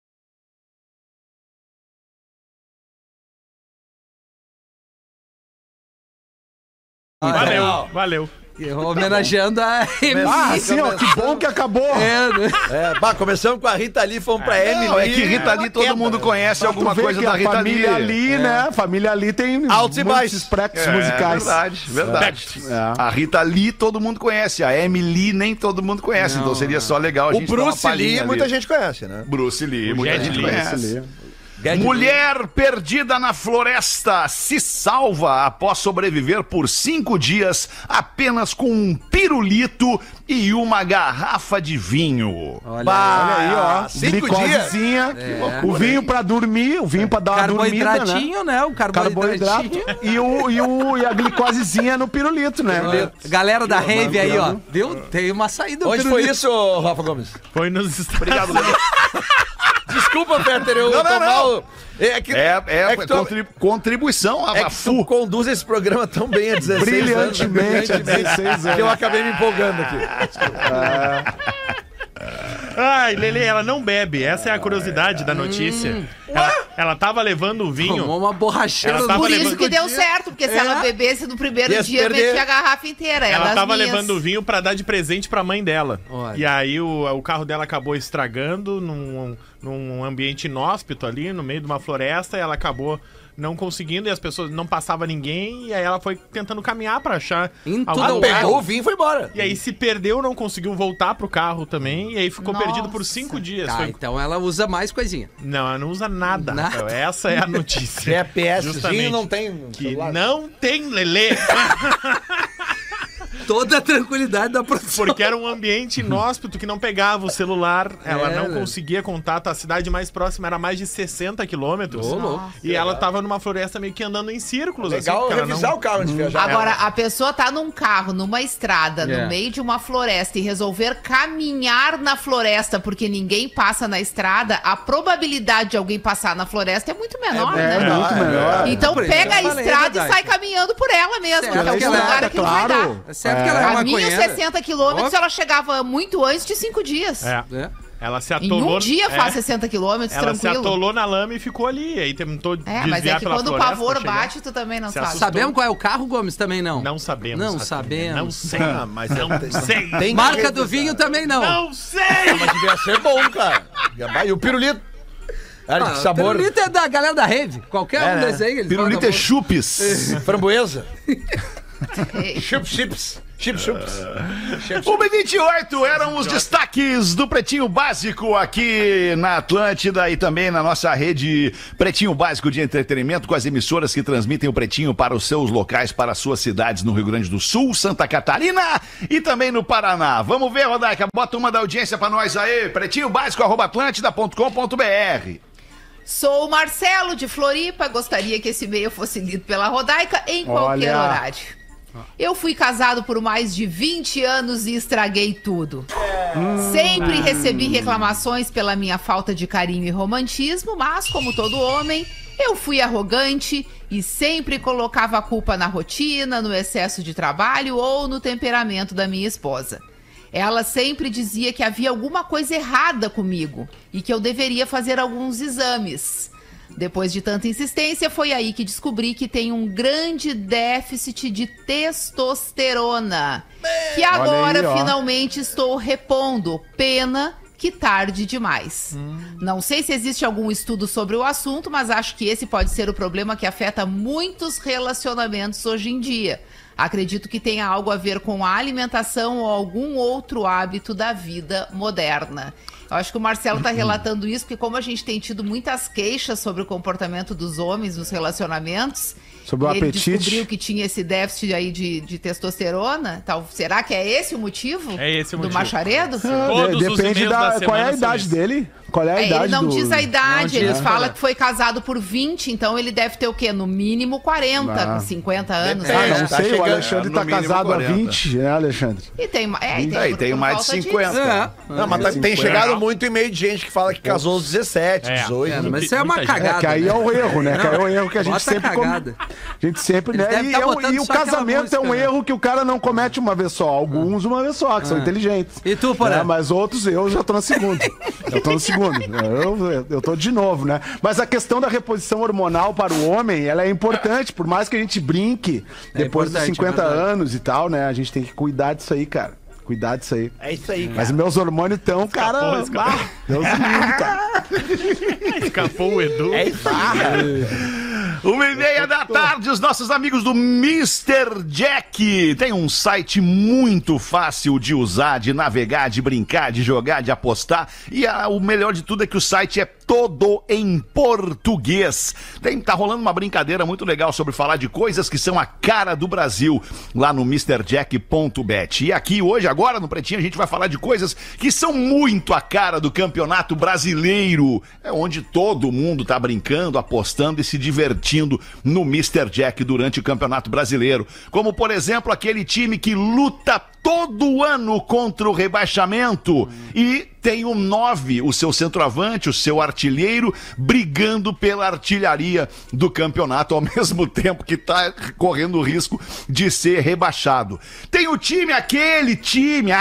Speaker 6: Valeu.
Speaker 4: Homenageando a Emily.
Speaker 5: Ah, sim, ó, que bom que acabou.
Speaker 4: Né?
Speaker 7: Começamos com a Rita Lee, fomos pra Emily.
Speaker 1: Não, é que Rita Lee todo mundo conhece alguma coisa da Rita Lee.
Speaker 5: Família Lee, né? Família Lee tem
Speaker 7: Altos e baixos.
Speaker 5: espectros musicais.
Speaker 1: Verdade. A Rita Lee todo mundo conhece, a Emily nem todo mundo conhece, então seria só legal a
Speaker 7: O
Speaker 1: gente dar uma
Speaker 7: Bruce
Speaker 1: palhinha
Speaker 7: Lee,
Speaker 1: ali.
Speaker 7: muita gente conhece, né?
Speaker 1: Bruce Lee, muita
Speaker 6: Jet
Speaker 1: gente
Speaker 6: Li.
Speaker 1: conhece. Mulher perdida na floresta se salva após sobreviver por 5 dias apenas com um pirulito e uma garrafa de vinho.
Speaker 4: Olha
Speaker 5: Olha aí, ó.
Speaker 7: 5
Speaker 5: Glicosezinha, o vinho pra dormir, o vinho pra dar uma dormida, né?
Speaker 4: Carboidratinho, né? O
Speaker 5: Carboidrato e a glicosezinha no pirulito, né?
Speaker 4: Galera da Rave aí, ó. Viu? Tem uma saída.
Speaker 7: Onde foi isso, Rafa Gomes?
Speaker 6: Foi nos Estados
Speaker 1: Obrigado, Lelê.
Speaker 7: Desculpa, Peter, eu
Speaker 1: Não,
Speaker 7: tô
Speaker 1: não.
Speaker 7: mal. É que
Speaker 1: Contribuição a
Speaker 7: tu conduz esse programa tão bem há 16
Speaker 5: Brilhantemente, há 16 anos.
Speaker 7: que eu acabei me empolgando aqui.
Speaker 6: Ai, Lelê, ela não bebe. Essa é a curiosidade da notícia. Ela tava levando o vinho.
Speaker 4: Tomou uma borracheira.
Speaker 6: Ela tava
Speaker 8: Por isso
Speaker 6: levando-
Speaker 8: que deu certo, porque se ela bebesse no primeiro
Speaker 7: Ia
Speaker 8: dia,
Speaker 7: perder.
Speaker 8: metia a garrafa inteira.
Speaker 6: Ela
Speaker 8: das
Speaker 6: tava
Speaker 8: minhas.
Speaker 6: levando o vinho pra dar de presente pra mãe dela.
Speaker 4: Olha.
Speaker 6: E aí o carro dela acabou estragando num ambiente inóspito ali, no meio de uma floresta, e ela acabou não conseguindo, e as pessoas não passava ninguém, e aí ela foi tentando caminhar pra achar
Speaker 4: Into
Speaker 6: algum
Speaker 4: the
Speaker 6: lugar.
Speaker 7: Pegou o vinho e foi embora.
Speaker 6: E aí se perdeu, não conseguiu voltar pro carro também, e aí ficou
Speaker 8: Nossa.
Speaker 6: perdido por 5 dias.
Speaker 4: Tá,
Speaker 6: Foi-
Speaker 4: então ela usa mais coisinha.
Speaker 6: Não, ela não usa nada.
Speaker 4: Nada.
Speaker 6: Rafael. Essa é a notícia.
Speaker 7: PSzinho
Speaker 6: Justamente.
Speaker 7: não tem
Speaker 6: Que
Speaker 7: celular.
Speaker 6: não tem Lelê.
Speaker 4: Toda a tranquilidade da produção.
Speaker 6: Porque era um ambiente inóspito que não pegava o celular, ela não
Speaker 4: né?
Speaker 6: conseguia contato, a cidade mais próxima era mais de 60 quilômetros.
Speaker 4: Ô, louco.
Speaker 6: E ela tava numa floresta meio que andando em círculos.
Speaker 7: Legal
Speaker 6: porque ela
Speaker 7: revisar
Speaker 6: não...
Speaker 7: o carro antes de viajar.
Speaker 8: Agora, a pessoa tá num carro, numa estrada,
Speaker 4: É.
Speaker 8: no meio de uma floresta e resolver caminhar na floresta porque ninguém passa na estrada, a probabilidade de alguém passar na floresta é muito menor,
Speaker 5: É
Speaker 8: né?
Speaker 5: muito melhor.
Speaker 8: Então
Speaker 4: Por isso
Speaker 8: pega a
Speaker 4: eu falei,
Speaker 8: estrada
Speaker 4: verdade.
Speaker 8: e sai caminhando por ela mesmo,
Speaker 4: Certo,
Speaker 8: que é o
Speaker 4: que ela-
Speaker 8: lugar que não vai dar.
Speaker 5: claro.
Speaker 4: É certo que ela é
Speaker 8: Caminho
Speaker 4: maconheira.
Speaker 8: 60 quilômetros, ela chegava muito antes de 5 dias.
Speaker 6: É.
Speaker 4: É.
Speaker 6: Ela se
Speaker 8: Em
Speaker 6: atolou.
Speaker 8: um dia
Speaker 6: é,
Speaker 8: faz 60 quilômetros,
Speaker 6: Ela se
Speaker 8: tranquilo.
Speaker 6: atolou na lama e ficou ali. Aí tentou
Speaker 8: É, mas é
Speaker 6: desviar
Speaker 8: que
Speaker 6: pela
Speaker 8: quando o
Speaker 6: floresta
Speaker 8: pavor
Speaker 6: pra chegar.
Speaker 8: bate, tu também não
Speaker 6: Se
Speaker 8: sabe.
Speaker 6: assustou.
Speaker 4: Sabemos qual é o carro, Gomes? Também não.
Speaker 6: Não sabemos.
Speaker 4: Não
Speaker 6: Rafinha.
Speaker 4: sabemos.
Speaker 6: Não sei.
Speaker 7: mas
Speaker 6: Não sei.
Speaker 7: tem
Speaker 4: Marca do vinho também não.
Speaker 6: Não sei.
Speaker 7: Mas devia ser bom, cara. E o pirulito? Cara, que sabor.
Speaker 4: Pirulito é da galera da Rave. Qualquer um
Speaker 7: né?
Speaker 4: desses aí. Eles
Speaker 1: Pirulito
Speaker 4: mandam-
Speaker 1: é chupes.
Speaker 7: Framboesa.
Speaker 8: Ei,
Speaker 7: Chips.
Speaker 1: 1h28 eram os destaques do Pretinho Básico aqui na Atlântida e também na nossa rede Pretinho Básico de entretenimento com as emissoras que transmitem o Pretinho para os seus locais, para as suas cidades no Rio Grande do Sul, Santa Catarina e também no Paraná. Vamos ver, Rodaica, bota uma da audiência para nós aí, pretinhobásico@atlantida.com.br.
Speaker 8: Sou o Marcelo de Floripa, gostaria que esse e-mail fosse lido pela Rodaica em qualquer
Speaker 5: Olha.
Speaker 8: horário. Eu fui casado por mais de 20 anos e estraguei tudo. Sempre recebi reclamações pela minha falta de carinho e romantismo, mas como todo homem, eu fui arrogante e sempre colocava a culpa na rotina, no excesso de trabalho ou no temperamento da minha esposa. Ela sempre dizia que havia alguma coisa errada comigo e que eu deveria fazer alguns exames. Depois de tanta insistência, foi aí que descobri que tem um grande déficit de testosterona, que agora
Speaker 5: aí, ó.
Speaker 8: finalmente estou repondo. Pena que tarde demais. Não sei se existe algum estudo sobre o assunto, mas acho que esse pode ser o problema que afeta muitos relacionamentos hoje em dia. Acredito que tenha algo a ver com a alimentação ou algum outro hábito da vida moderna. Eu acho que o Marcelo está relatando isso, porque como a gente tem tido muitas queixas sobre o comportamento dos homens nos relacionamentos,
Speaker 5: Sobre o
Speaker 8: e ele
Speaker 5: apetite.
Speaker 8: descobriu que tinha esse déficit aí de testosterona, será que é esse o motivo?
Speaker 6: É esse o
Speaker 8: do
Speaker 6: motivo.
Speaker 8: macharedo?
Speaker 6: Todos os
Speaker 5: Depende
Speaker 6: e-mails da
Speaker 5: da. Qual é a
Speaker 6: semana são
Speaker 5: idade
Speaker 6: esses.
Speaker 5: dele? Qual é a idade
Speaker 8: Ele não
Speaker 5: do...
Speaker 8: diz a idade,
Speaker 4: Não
Speaker 8: ele
Speaker 4: diz,
Speaker 8: fala
Speaker 4: olha.
Speaker 8: que foi casado por 20, então ele deve ter o quê? No mínimo 40, com 50 anos.
Speaker 5: Ah,
Speaker 8: né?
Speaker 5: não
Speaker 7: Tá
Speaker 5: sei, o
Speaker 7: chegando,
Speaker 5: Alexandre
Speaker 1: no
Speaker 5: tá
Speaker 1: mínimo
Speaker 5: casado
Speaker 1: 40.
Speaker 5: há 20, né, Alexandre?
Speaker 8: E tem,
Speaker 1: Tem mais de
Speaker 8: falta
Speaker 1: 50.
Speaker 8: disso.
Speaker 7: Não, mas tem chegado muito e-mail de gente que fala que casou aos 17, 18.
Speaker 4: Mas isso é uma
Speaker 6: Muita gente.
Speaker 4: cagada.
Speaker 5: Que aí é o erro, né? Que aí é o erro que a gente
Speaker 4: Bota
Speaker 5: sempre
Speaker 4: cagada.
Speaker 5: A gente sempre,
Speaker 4: Eles
Speaker 5: né?
Speaker 4: devem
Speaker 5: E,
Speaker 4: tá botando
Speaker 5: e o
Speaker 4: só aquela
Speaker 5: casamento é um
Speaker 4: música, né?
Speaker 5: erro que o cara não comete uma vez só. Alguns uma vez só, que são inteligentes.
Speaker 4: E tu, Porã?
Speaker 5: Né? Mas outros eu já tô na segunda. Eu tô no segundo. Eu tô de novo, né? Mas a questão da reposição hormonal para o homem, ela é importante. Por mais que a gente brinque depois dos
Speaker 4: importante,
Speaker 5: 50
Speaker 4: é verdade.
Speaker 5: anos e tal, né? A gente tem que cuidar disso aí, cara. Cuidar disso aí.
Speaker 7: É isso aí, cara.
Speaker 5: Mas meus hormônios estão, cara.
Speaker 6: escapou.
Speaker 5: Ah, Deus me livre, cara.
Speaker 6: Escapou o Edu.
Speaker 7: É isso aí, cara.
Speaker 1: 1h30 da tarde, os nossos amigos do Mr. Jack. Tem um site muito fácil de usar, de navegar, de brincar, de jogar, de apostar. E o melhor de tudo é que o site é todo em português. Tá rolando uma brincadeira muito legal sobre falar de coisas que são a cara do Brasil lá no MrJack.bet. E aqui hoje, agora no Pretinho, a gente vai falar de coisas que são muito a cara do Campeonato Brasileiro. É onde todo mundo tá brincando, apostando e se divertindo no Mr. Jack durante o Campeonato Brasileiro. Como, por exemplo, aquele time que luta todo ano contra o rebaixamento e tem o 9, o seu centroavante, o seu artilheiro, brigando pela artilharia do campeonato ao mesmo tempo que tá correndo o risco de ser rebaixado. Tem o time, aquele time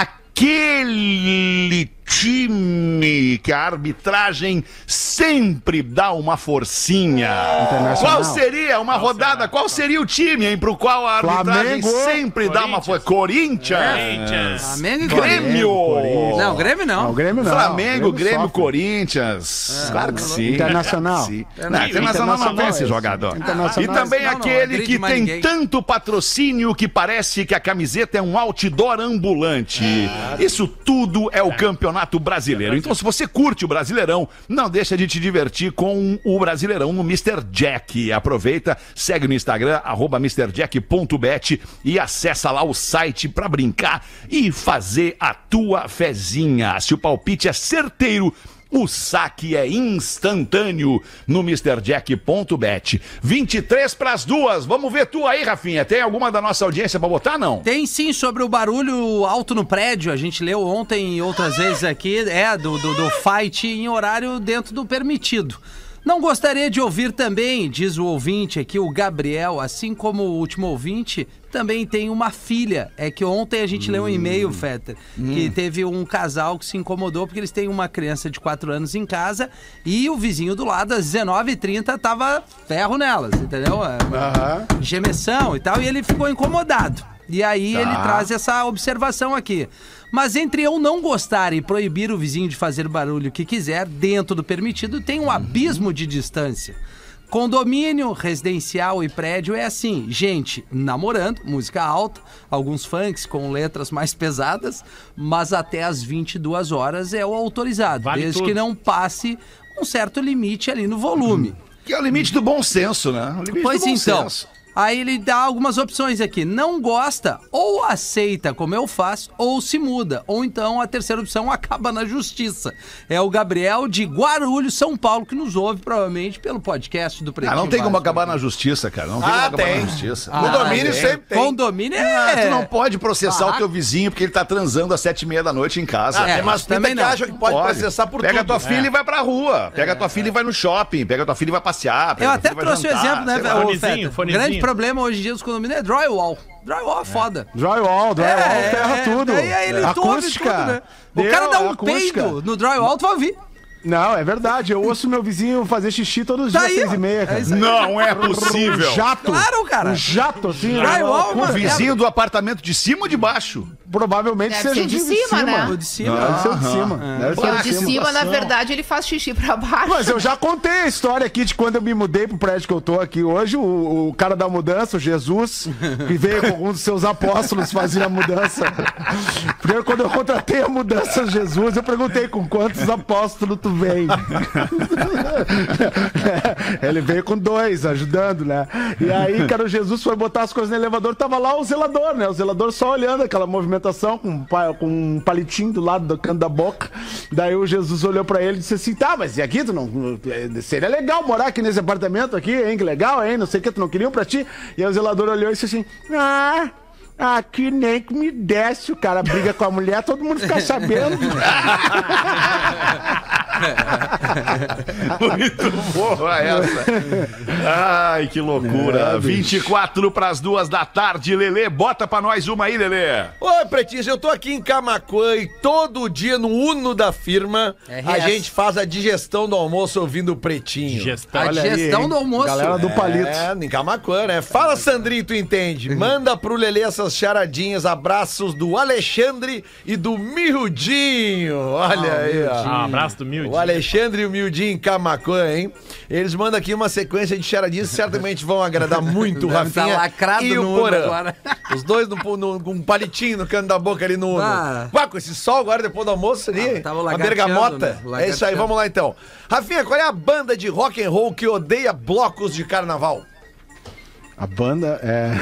Speaker 1: que a arbitragem sempre dá uma forcinha.
Speaker 5: Internacional.
Speaker 1: Qual seria uma rodada? Qual seria o time, hein, pro qual a arbitragem
Speaker 5: Flamengo.
Speaker 1: sempre dá uma força? Corinthians.
Speaker 4: Flamengo e
Speaker 1: Grêmio.
Speaker 4: Não, Grêmio não.
Speaker 5: Não, o Grêmio não.
Speaker 1: Flamengo, Grêmio,
Speaker 5: sofre.
Speaker 1: Corinthians. Claro que sim.
Speaker 5: Internacional.
Speaker 1: Sim. Não, Internacional não tem esse jogador.
Speaker 5: Internacional.
Speaker 1: E também
Speaker 4: Não,
Speaker 1: aquele
Speaker 4: agride
Speaker 1: que
Speaker 4: mais
Speaker 1: tem
Speaker 4: ninguém.
Speaker 1: tanto patrocínio que parece que a camiseta é um outdoor ambulante. Isso tudo é o Campeonato Brasileiro. Então, se você curte o Brasileirão, não deixa de te divertir com o Brasileirão no Mr. Jack. Aproveita, segue no Instagram, @MrJack.bet e acessa lá o site pra brincar e fazer a tua fezinha. Se o palpite é certeiro, o saque é instantâneo no MrJack.bet. 23 pras 2. Vamos ver tu aí, Rafinha. Tem alguma da nossa audiência pra botar, não?
Speaker 4: Tem sim, sobre o barulho alto no prédio. A gente leu ontem e outras vezes aqui, do fight em horário dentro do permitido. Não gostaria de ouvir também, diz o ouvinte aqui, o Gabriel, assim como o último ouvinte, também tem uma filha. É que ontem a gente leu um e-mail, Fetter, que teve um casal que se incomodou porque eles têm uma criança de 4 anos em casa e o vizinho do lado, às 19h30, tava ferro nelas, entendeu? Gemessão e tal, e ele ficou incomodado. E aí ele traz essa observação aqui. Mas entre eu não gostar e proibir o vizinho de fazer o barulho que quiser, dentro do permitido, tem um abismo de distância. Condomínio, residencial e prédio é assim, gente namorando, música alta, alguns funks com letras mais pesadas, mas até às 22 horas é o autorizado,
Speaker 6: Vale
Speaker 4: desde
Speaker 6: tudo.
Speaker 4: que não passe um certo limite ali no volume.
Speaker 1: Que é o limite do bom senso, né? O limite
Speaker 4: Pois
Speaker 1: do bom
Speaker 4: então,
Speaker 1: senso.
Speaker 4: aí ele dá algumas opções aqui. Não gosta, ou aceita como eu faço, ou se muda. Ou então a terceira opção acaba na justiça. É o Gabriel de Guarulhos, São Paulo, que nos ouve provavelmente pelo podcast do Pretinho.
Speaker 1: Não tem como
Speaker 4: Básico.
Speaker 1: acabar na justiça, cara. Não tem como acabar na justiça.
Speaker 7: Condomínio sempre tem.
Speaker 4: Condomínio
Speaker 1: Tu não pode processar o
Speaker 4: Ah.
Speaker 1: teu vizinho porque ele tá transando às 7h30 da noite em casa.
Speaker 7: Tem umas
Speaker 4: também
Speaker 7: pintas que
Speaker 4: não.
Speaker 7: acham que pode processar por
Speaker 1: Pega
Speaker 7: tudo.
Speaker 1: tua filha e vai pra rua. Pega tua filha e vai no shopping. Pega tua filha e vai passear. Pega
Speaker 4: Eu
Speaker 1: tua
Speaker 4: até
Speaker 1: filha e vai
Speaker 4: trouxe o
Speaker 1: jantar,
Speaker 4: exemplo, né,
Speaker 1: sei lá.
Speaker 4: ô,
Speaker 6: Fonezinho,
Speaker 4: Feta? O
Speaker 6: fonezinho.
Speaker 4: grande problema hoje em dia dos condomínios é drywall. Drywall é foda.
Speaker 5: Drywall, ferra tudo.
Speaker 4: Daí ele tu ouve tudo, né? O cara dá um peido no drywall, tu vai ouvir.
Speaker 5: Não, é verdade. Eu ouço meu vizinho fazer xixi todos os
Speaker 4: Tá
Speaker 5: dias,
Speaker 4: aí,
Speaker 5: 6h30, cara.
Speaker 4: é isso aí.
Speaker 1: Não é possível.
Speaker 5: Um jato.
Speaker 4: Claro, cara.
Speaker 5: Um jato, assim.
Speaker 4: Drywall,
Speaker 1: O
Speaker 4: mano.
Speaker 1: vizinho do apartamento de cima ou de baixo?
Speaker 5: Provavelmente
Speaker 8: Deve
Speaker 5: seja
Speaker 8: ser
Speaker 5: o
Speaker 8: de
Speaker 5: de
Speaker 8: cima, né?
Speaker 4: O de cima.
Speaker 5: Deve ser o de cima. Deve ser
Speaker 8: O
Speaker 5: o
Speaker 8: de cima, na verdade, ele faz xixi pra baixo.
Speaker 5: Mas eu já contei a história aqui de quando eu me mudei pro prédio que eu tô aqui hoje. O cara da mudança, o Jesus, que veio com alguns dos seus apóstolos fazer a mudança. Primeiro, quando eu contratei a mudança Jesus, eu perguntei com quantos apóstolos tu vem? Ele veio com 2, ajudando, né? E aí, cara, o Jesus foi botar as coisas no elevador, tava lá o zelador, né? O zelador só olhando aquela movimentação com um palitinho do lado do canto da boca. Daí o Jesus olhou pra ele e disse assim, tá, mas e aqui tu não... Seria legal morar aqui nesse apartamento aqui, hein? Que legal, hein? Não sei o que, tu não queria pra ti? E aí o zelador olhou e disse assim, aqui nem que me desce, o cara briga com a mulher, todo mundo fica sabendo.
Speaker 1: Muito boa essa. Ai, que loucura. 24 para as 2 da tarde, Lelê. Bota pra nós uma aí, Lelê.
Speaker 7: Oi, Pretinhos, eu tô aqui em Camaquã e todo dia no Uno da firma a gente faz a digestão do almoço ouvindo o Pretinho.
Speaker 4: A digestão do almoço.
Speaker 5: Galera do palito.
Speaker 7: Em Camaquã, né? Fala, Sandrinho, tu entende? Manda pro Lelê essas charadinhas, abraços do Alexandre e do Miudinho. Olha aí, ó.
Speaker 6: Um abraço do Mildinho.
Speaker 7: O Alexandre e o Mildinho em Camaquã, hein? Eles mandam aqui uma sequência de charadinhas que certamente vão agradar muito o Rafinha
Speaker 4: lacrado
Speaker 7: e
Speaker 4: no
Speaker 7: o Porã.
Speaker 4: agora.
Speaker 7: Os dois com um palitinho no canto da boca ali no Uno. Com esse sol agora depois do almoço ali,
Speaker 4: tava
Speaker 7: a bergamota.
Speaker 4: né?
Speaker 7: É isso aí, vamos lá então. Rafinha, qual é a banda de rock and roll que odeia blocos de carnaval?
Speaker 5: A banda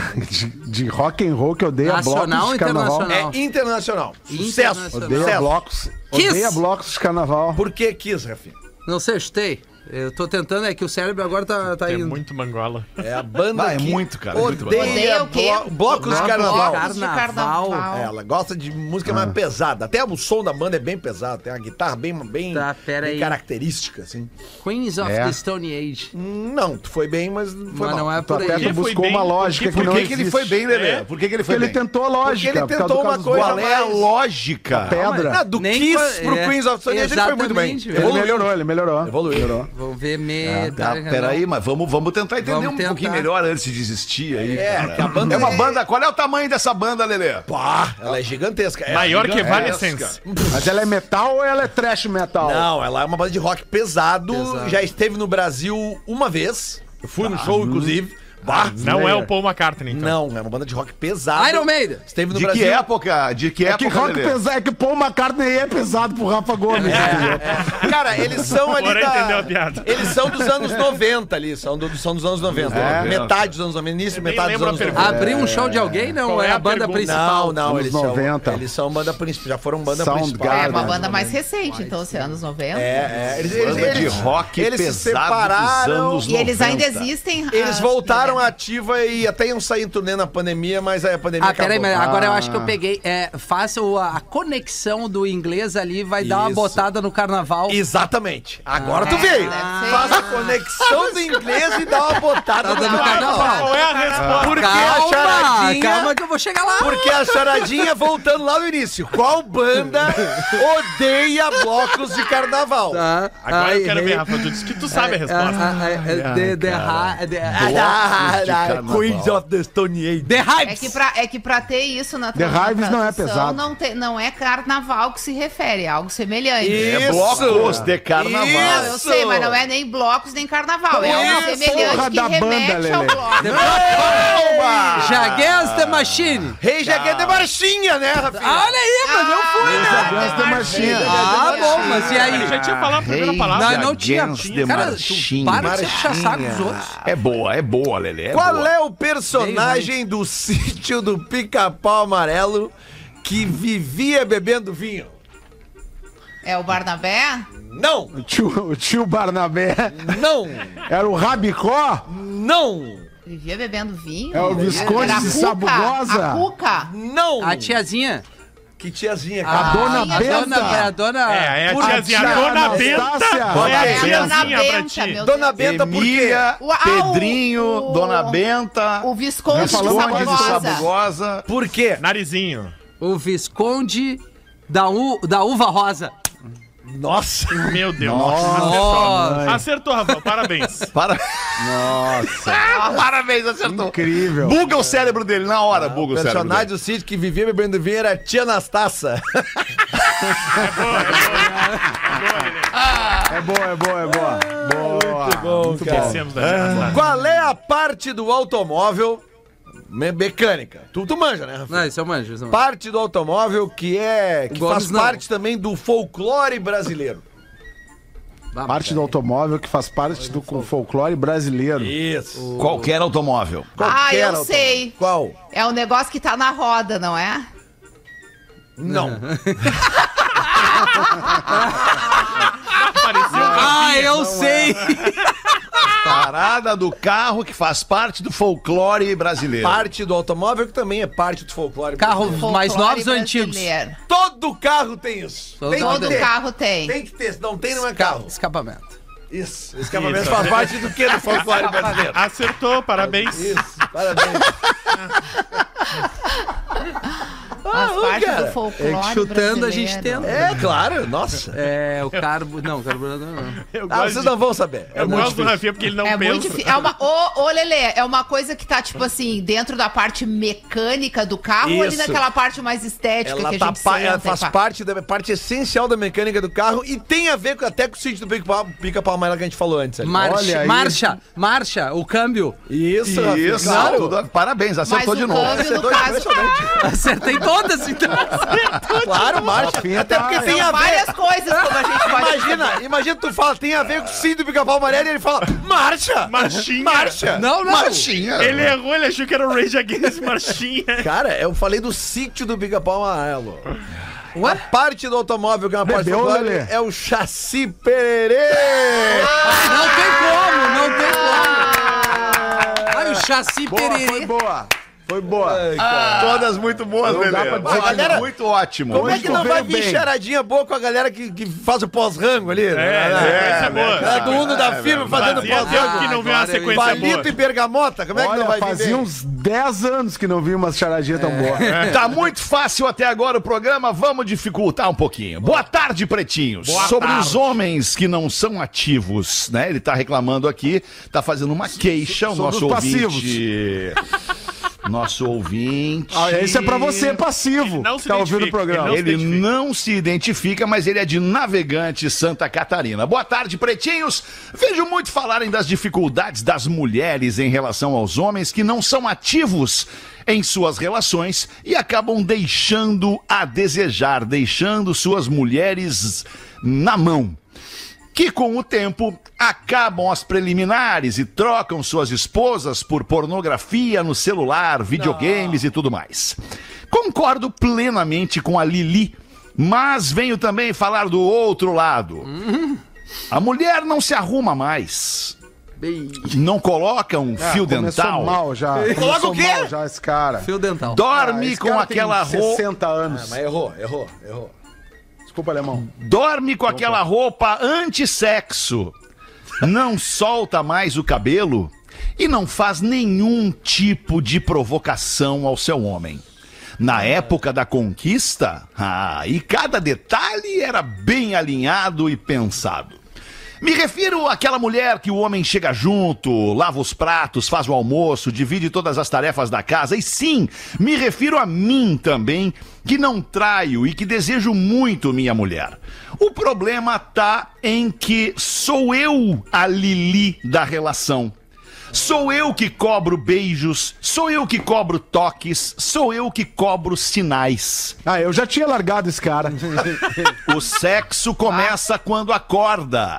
Speaker 5: de rock and roll que odeia
Speaker 4: Nacional
Speaker 5: blocos de carnaval.
Speaker 4: internacional?
Speaker 7: É internacional. Sucesso.
Speaker 5: Odeia
Speaker 7: Sucesso.
Speaker 5: blocos.
Speaker 4: Kiss.
Speaker 5: Odeia blocos de carnaval.
Speaker 7: Por que Kiss, Rafinha?
Speaker 4: Não sei, eu chutei. Eu tô tentando, é que o cérebro agora tá
Speaker 6: É
Speaker 4: indo.
Speaker 6: muito mangola.
Speaker 7: É a banda
Speaker 1: É
Speaker 7: que
Speaker 1: muito, cara. Muito
Speaker 7: odeia
Speaker 8: o quê?
Speaker 7: blocos de carnaval.
Speaker 8: Blocos de carnaval.
Speaker 7: Ela gosta de música mais pesada. Até o som da banda é bem pesado. Tem uma guitarra bem
Speaker 4: pera aí.
Speaker 7: característica, assim.
Speaker 4: Queens of the Stone Age.
Speaker 7: Não, tu foi bem, mas foi mal.
Speaker 4: Não é
Speaker 5: Tu
Speaker 4: por
Speaker 5: até
Speaker 4: aí.
Speaker 5: tu
Speaker 6: Foi
Speaker 5: buscou
Speaker 6: bem,
Speaker 5: uma lógica que
Speaker 1: Por
Speaker 5: não
Speaker 1: que, que ele
Speaker 5: existe.
Speaker 1: foi bem, Lelê?
Speaker 6: É.
Speaker 1: Por que, que ele
Speaker 5: Porque
Speaker 1: foi
Speaker 5: ele
Speaker 1: bem?
Speaker 5: tentou a lógica.
Speaker 7: Porque ele
Speaker 5: por causa
Speaker 7: tentou
Speaker 5: do
Speaker 7: uma
Speaker 5: caso
Speaker 7: coisa
Speaker 1: Qual é a
Speaker 7: mais-
Speaker 1: lógica?
Speaker 5: pedra.
Speaker 7: Do
Speaker 4: Nem
Speaker 7: Kiss
Speaker 4: foi-
Speaker 7: pro Queens of Stone Age ele foi muito bem.
Speaker 4: Exatamente,
Speaker 5: Ele melhorou.
Speaker 7: Evoluiu.
Speaker 4: Vamos ver
Speaker 1: Peraí, mas vamos tentar entender
Speaker 4: Vamos
Speaker 1: um
Speaker 4: tentar.
Speaker 1: pouquinho melhor antes de desistir aí.
Speaker 7: que a banda
Speaker 1: É uma banda. Qual é o tamanho dessa banda, Lelê?
Speaker 7: Pá, ela é gigantesca.
Speaker 6: Maior que
Speaker 1: gigantesca.
Speaker 6: Evanescence.
Speaker 5: Mas ela é metal ou ela é trash metal?
Speaker 7: Não, ela é uma banda de rock pesado. Já esteve no Brasil uma vez. Eu fui no show, inclusive. Bah,
Speaker 6: Não é o Paul McCartney, então.
Speaker 7: não, é uma banda de rock pesado.
Speaker 4: Iron Maiden.
Speaker 7: Esteve no
Speaker 1: De
Speaker 7: Brasil.
Speaker 1: que época? De que
Speaker 5: É que
Speaker 1: época,
Speaker 5: rock
Speaker 1: Lelê?
Speaker 5: pesado, é que Paul McCartney é pesado pro Rafa Gomes. entendeu?
Speaker 7: Cara, eles são ali
Speaker 6: Agora entendeu a piada.
Speaker 7: Eles são dos anos 90 ali, são dos anos 90. Metade dos anos 90, início,
Speaker 6: nem
Speaker 7: metade dos
Speaker 6: lembro a
Speaker 7: anos
Speaker 6: pergunta.
Speaker 7: 90.
Speaker 4: Abrir um show de alguém não
Speaker 6: Qual
Speaker 4: é
Speaker 6: é
Speaker 4: a
Speaker 6: a
Speaker 4: banda
Speaker 6: pergunta?
Speaker 4: principal.
Speaker 7: Não,
Speaker 5: Anos
Speaker 7: eles
Speaker 5: 90.
Speaker 7: Eles são banda principal, já foram banda
Speaker 5: Soundgarden.
Speaker 7: principal.
Speaker 8: É uma banda mais recente, então, se é anos 90.
Speaker 1: Banda de rock
Speaker 7: eles se
Speaker 1: pesado
Speaker 7: separaram
Speaker 1: dos anos
Speaker 8: E eles
Speaker 1: 90.
Speaker 8: ainda existem.
Speaker 7: Eles voltaram à ativa e até iam sair em turnê na pandemia, mas a pandemia
Speaker 4: Peraí,
Speaker 7: acabou.
Speaker 4: mas agora eu acho que eu peguei. Faça a conexão do inglês ali, vai dar uma
Speaker 7: Isso.
Speaker 4: botada no carnaval.
Speaker 7: Exatamente. Agora tu veio.
Speaker 8: deve ser.
Speaker 7: Faz a conexão do inglês e dá uma botada
Speaker 4: Tá dando
Speaker 7: no
Speaker 4: carnaval.
Speaker 6: Qual é a resposta?
Speaker 7: Porque a charadinha...
Speaker 4: Calma que eu vou chegar lá.
Speaker 7: Porque a charadinha, voltando lá no início, qual banda odeia blocos de carnaval?
Speaker 4: Tá.
Speaker 6: Agora
Speaker 4: Ai,
Speaker 6: eu quero ver,
Speaker 4: errei.
Speaker 6: Rafa. Tu disse que tu sabe a resposta.
Speaker 7: Queens of the Stone Age.
Speaker 4: The Hypes.
Speaker 8: É que pra ter isso na
Speaker 5: The Hives não é
Speaker 8: tradução,
Speaker 5: pesado.
Speaker 8: não é carnaval que se refere, é algo semelhante.
Speaker 1: É blocos de carnaval.
Speaker 8: Não, eu sei, mas não é nem blocos nem carnaval. É algo
Speaker 5: Porra
Speaker 8: semelhante que
Speaker 5: da banda,
Speaker 8: remete ao
Speaker 5: Lelê.
Speaker 8: bloco.
Speaker 4: Jaguars the Machine.
Speaker 7: Rei Jaguar de Marchinha, né, Rafinha?
Speaker 4: Olha aí, mas eu fui, né?
Speaker 5: Against the Machine.
Speaker 4: Ah, bom, mas e aí?
Speaker 6: Ele já tinha falado a primeira palavra.
Speaker 4: Não tinha.
Speaker 1: Against the
Speaker 4: Cara, tu
Speaker 1: Machine.
Speaker 4: para de ser puxa-saco dos outros.
Speaker 1: É boa, Lelê.
Speaker 7: Qual
Speaker 1: boa.
Speaker 7: é o personagem do sítio do Pica-Pau Amarelo que vivia bebendo vinho?
Speaker 8: É o Barnabé?
Speaker 7: Não!
Speaker 5: O tio Barnabé
Speaker 7: Não!
Speaker 5: era o Rabicó?
Speaker 7: Não!
Speaker 8: Vivia bebendo vinho?
Speaker 5: É o Visconde
Speaker 8: Era a
Speaker 5: de
Speaker 8: Cuca?
Speaker 5: Sabugosa?
Speaker 8: A Cuca?
Speaker 7: Não!
Speaker 4: A tiazinha.
Speaker 7: Que tiazinha,
Speaker 5: A
Speaker 7: cara.
Speaker 5: dona
Speaker 8: Sim, a
Speaker 5: Benta?
Speaker 4: A dona...
Speaker 6: É a
Speaker 7: Por
Speaker 6: tiazinha.
Speaker 5: tia
Speaker 6: A dona
Speaker 5: Anastácia?
Speaker 6: Benta.
Speaker 7: Olha
Speaker 6: É
Speaker 7: aí.
Speaker 6: a
Speaker 8: É a Dona
Speaker 6: tiazinha pra
Speaker 8: Benta,
Speaker 6: ti.
Speaker 8: meu
Speaker 7: Dona
Speaker 8: Deus.
Speaker 7: Benta, por quê?
Speaker 1: Emília,
Speaker 8: O-
Speaker 1: Pedrinho,
Speaker 8: o-
Speaker 1: Dona Benta,
Speaker 8: O Visconde de
Speaker 5: falamos
Speaker 1: Visconde de
Speaker 8: Sabugosa.
Speaker 1: Sabugosa.
Speaker 7: Por quê?
Speaker 6: Narizinho.
Speaker 4: O Visconde da Uva Rosa.
Speaker 7: Nossa!
Speaker 6: Meu Deus.
Speaker 4: Nossa.
Speaker 6: Acertou, Rafa. Parabéns.
Speaker 1: Para...
Speaker 5: Nossa,
Speaker 1: Parabéns, acertou.
Speaker 5: incrível.
Speaker 1: Buga o cérebro dele na hora, buga o cérebro
Speaker 7: Personagem
Speaker 1: dele.
Speaker 7: do sítio que vivia bebendo vinho era a tia Anastácia.
Speaker 5: É boa. Boa.
Speaker 7: Muito bom.
Speaker 6: Esquecemos da gente.
Speaker 7: Qual é a parte do automóvel mecânica? Tu manja, né, Rafa?
Speaker 4: Não, isso eu manjo. Isso eu manjo.
Speaker 7: Parte do automóvel que
Speaker 4: Gomes
Speaker 7: faz
Speaker 4: não.
Speaker 7: parte também do folclore brasileiro.
Speaker 5: Parte do automóvel que faz parte do folclore brasileiro.
Speaker 7: Isso.
Speaker 1: Qualquer automóvel.
Speaker 8: Eu sei.
Speaker 7: Qual?
Speaker 8: É o negócio que tá na roda, não é?
Speaker 7: Não.
Speaker 4: Eu sei!
Speaker 1: Parada do carro que faz parte do folclore brasileiro.
Speaker 7: Parte do automóvel que também é parte do folclore.
Speaker 4: Carro mais
Speaker 8: Folclore
Speaker 4: novos ou antigos?
Speaker 8: brasileiro.
Speaker 7: Todo carro tem isso.
Speaker 4: Todo
Speaker 7: Tem que
Speaker 8: Todo
Speaker 7: ter.
Speaker 8: carro tem.
Speaker 7: Tem que ter. Se não tem, não é carro.
Speaker 4: Escapamento.
Speaker 7: Isso. Escapamento faz parte do que do folclore brasileiro?
Speaker 6: Acertou, parabéns.
Speaker 7: Isso. Parabéns.
Speaker 8: Faz parte
Speaker 7: cara.
Speaker 8: do folclore
Speaker 4: Chutando a gente
Speaker 8: brasileiro.
Speaker 4: tenta.
Speaker 7: É, claro. Nossa.
Speaker 4: É, o carbo... Não, carburador não.
Speaker 6: Eu
Speaker 7: Ah,
Speaker 6: gosto,
Speaker 7: vocês não vão saber.
Speaker 6: eu gosto do Rafinha porque ele não
Speaker 8: É
Speaker 6: pensa.
Speaker 8: muito difícil. Ô, Lelê, é uma coisa que tá, tipo assim, dentro da parte mecânica do carro ou ali
Speaker 7: Isso.
Speaker 8: naquela parte mais estética
Speaker 7: Ela,
Speaker 8: que a
Speaker 7: tá
Speaker 8: gente senta
Speaker 7: ela
Speaker 8: e
Speaker 7: faz
Speaker 8: pá.
Speaker 7: parte essencial da mecânica do carro e tem a ver até com o sítio do Pica-Pau Amarelo que a gente falou antes. Ali.
Speaker 5: Olha aí.
Speaker 4: Marcha, o câmbio.
Speaker 7: Isso, Rafinha,
Speaker 1: Isso,
Speaker 7: claro.
Speaker 1: tudo- parabéns,
Speaker 8: Mas
Speaker 1: acertou
Speaker 8: o
Speaker 1: de novo.
Speaker 8: câmbio, no caso,
Speaker 4: Acertei todas, então.
Speaker 7: Claro, marcha.
Speaker 5: Rafinha
Speaker 7: Até
Speaker 5: tá-
Speaker 7: porque tem
Speaker 8: são
Speaker 7: a ver.
Speaker 8: várias coisas como a gente pode...
Speaker 7: Imagina tu fala, tem a ver com o sítio do Pica-Pau Amarelo e ele fala, marcha!
Speaker 6: Marchinha.
Speaker 7: Marcha!
Speaker 4: Não.
Speaker 1: Marchinha.
Speaker 6: Ele errou, ele achou que era o Rage Against Marchinha.
Speaker 7: Cara, eu falei do sítio do Pica-Pau Amarelo.
Speaker 4: Ué?
Speaker 7: A parte do automóvel que é uma parte
Speaker 5: Bebeu,
Speaker 7: folclore
Speaker 5: Lelê?
Speaker 7: é o chassi pererê.
Speaker 4: Não tem como. Ai, o chassi
Speaker 5: Boa,
Speaker 4: pererê.
Speaker 5: foi boa. Foi boa.
Speaker 1: Todas muito boas,
Speaker 5: Não dá
Speaker 1: Lelê.
Speaker 5: pra dizer
Speaker 7: que galera-
Speaker 1: Muito ótimo.
Speaker 7: Como é
Speaker 5: Hoje
Speaker 7: que
Speaker 5: tu
Speaker 7: não vai
Speaker 5: veio
Speaker 7: vir
Speaker 5: bem.
Speaker 7: charadinha boa com a galera que faz o pós-rango ali?
Speaker 6: Sequência boa.
Speaker 7: É do Uno da firma fazendo
Speaker 6: Fazia tempo
Speaker 7: pós-rango.
Speaker 6: que não vê uma
Speaker 4: agora eu
Speaker 6: sequência boa.
Speaker 7: Palito e bergamota, como é que não
Speaker 5: Olha,
Speaker 7: vai vir
Speaker 5: fazia
Speaker 7: bem?
Speaker 5: uns 10 anos que não vi umas charadinhas tão boas.
Speaker 1: Tá muito fácil até agora o programa, vamos dificultar um pouquinho. Boa tarde, pretinhos. Sobre os homens que não são ativos, né? Ele tá reclamando aqui, tá fazendo uma queixa, o
Speaker 5: Sobre
Speaker 1: nosso
Speaker 5: os
Speaker 1: ouvinte. Nosso ouvinte.
Speaker 5: Ah, isso é pra você, passivo,
Speaker 6: Ele não
Speaker 5: que
Speaker 6: se
Speaker 5: tá ouvindo o
Speaker 6: identifica,
Speaker 5: programa.
Speaker 6: ele
Speaker 1: Ele
Speaker 6: identifica.
Speaker 1: não se identifica, mas ele é de Navegante, Santa Catarina. Boa tarde, pretinhos. Vejo muito falarem das dificuldades das mulheres em relação aos homens que não são ativos em suas relações e acabam deixando a desejar, deixando suas mulheres na mão. Que com o tempo acabam as preliminares e trocam suas esposas por pornografia no celular, videogames e tudo mais. Concordo plenamente com a Lili, mas venho também falar do outro lado. A mulher não se arruma mais. Não coloca um fio
Speaker 5: Começou
Speaker 1: dental.
Speaker 5: mal já.
Speaker 7: Coloca
Speaker 5: Começou
Speaker 7: o quê?
Speaker 5: mal já esse cara.
Speaker 4: Fio dental.
Speaker 1: Dorme
Speaker 5: Esse
Speaker 1: com
Speaker 5: cara
Speaker 1: aquela
Speaker 5: tem
Speaker 1: roupa.
Speaker 5: 60 anos.
Speaker 7: Mas errou.
Speaker 5: Desculpa, alemão.
Speaker 1: Dorme com aquela roupa anti-sexo. Não solta mais o cabelo e não faz nenhum tipo de provocação ao seu homem. Na época da conquista, e cada detalhe era bem alinhado e pensado. Me refiro àquela mulher que o homem chega junto, lava os pratos, faz o almoço, divide todas as tarefas da casa. E sim, me refiro a mim também, que não traio e que desejo muito minha mulher. O problema tá em que sou eu a Lili da relação. Sou eu que cobro beijos, sou eu que cobro toques, sou eu que cobro sinais.
Speaker 5: Ah, eu já tinha largado esse cara.
Speaker 1: O sexo começa quando acorda.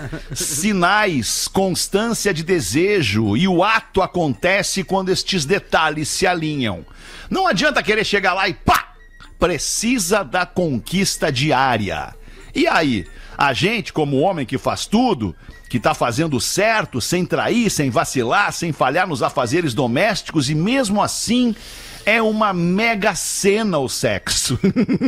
Speaker 1: Sinais, constância de desejo e o ato acontece quando estes detalhes se alinham. Não adianta querer chegar lá e pá! Precisa da conquista diária. E aí, a gente, como homem que faz tudo, que tá fazendo certo, sem trair, sem vacilar, sem falhar nos afazeres domésticos e mesmo assim é uma mega cena o sexo.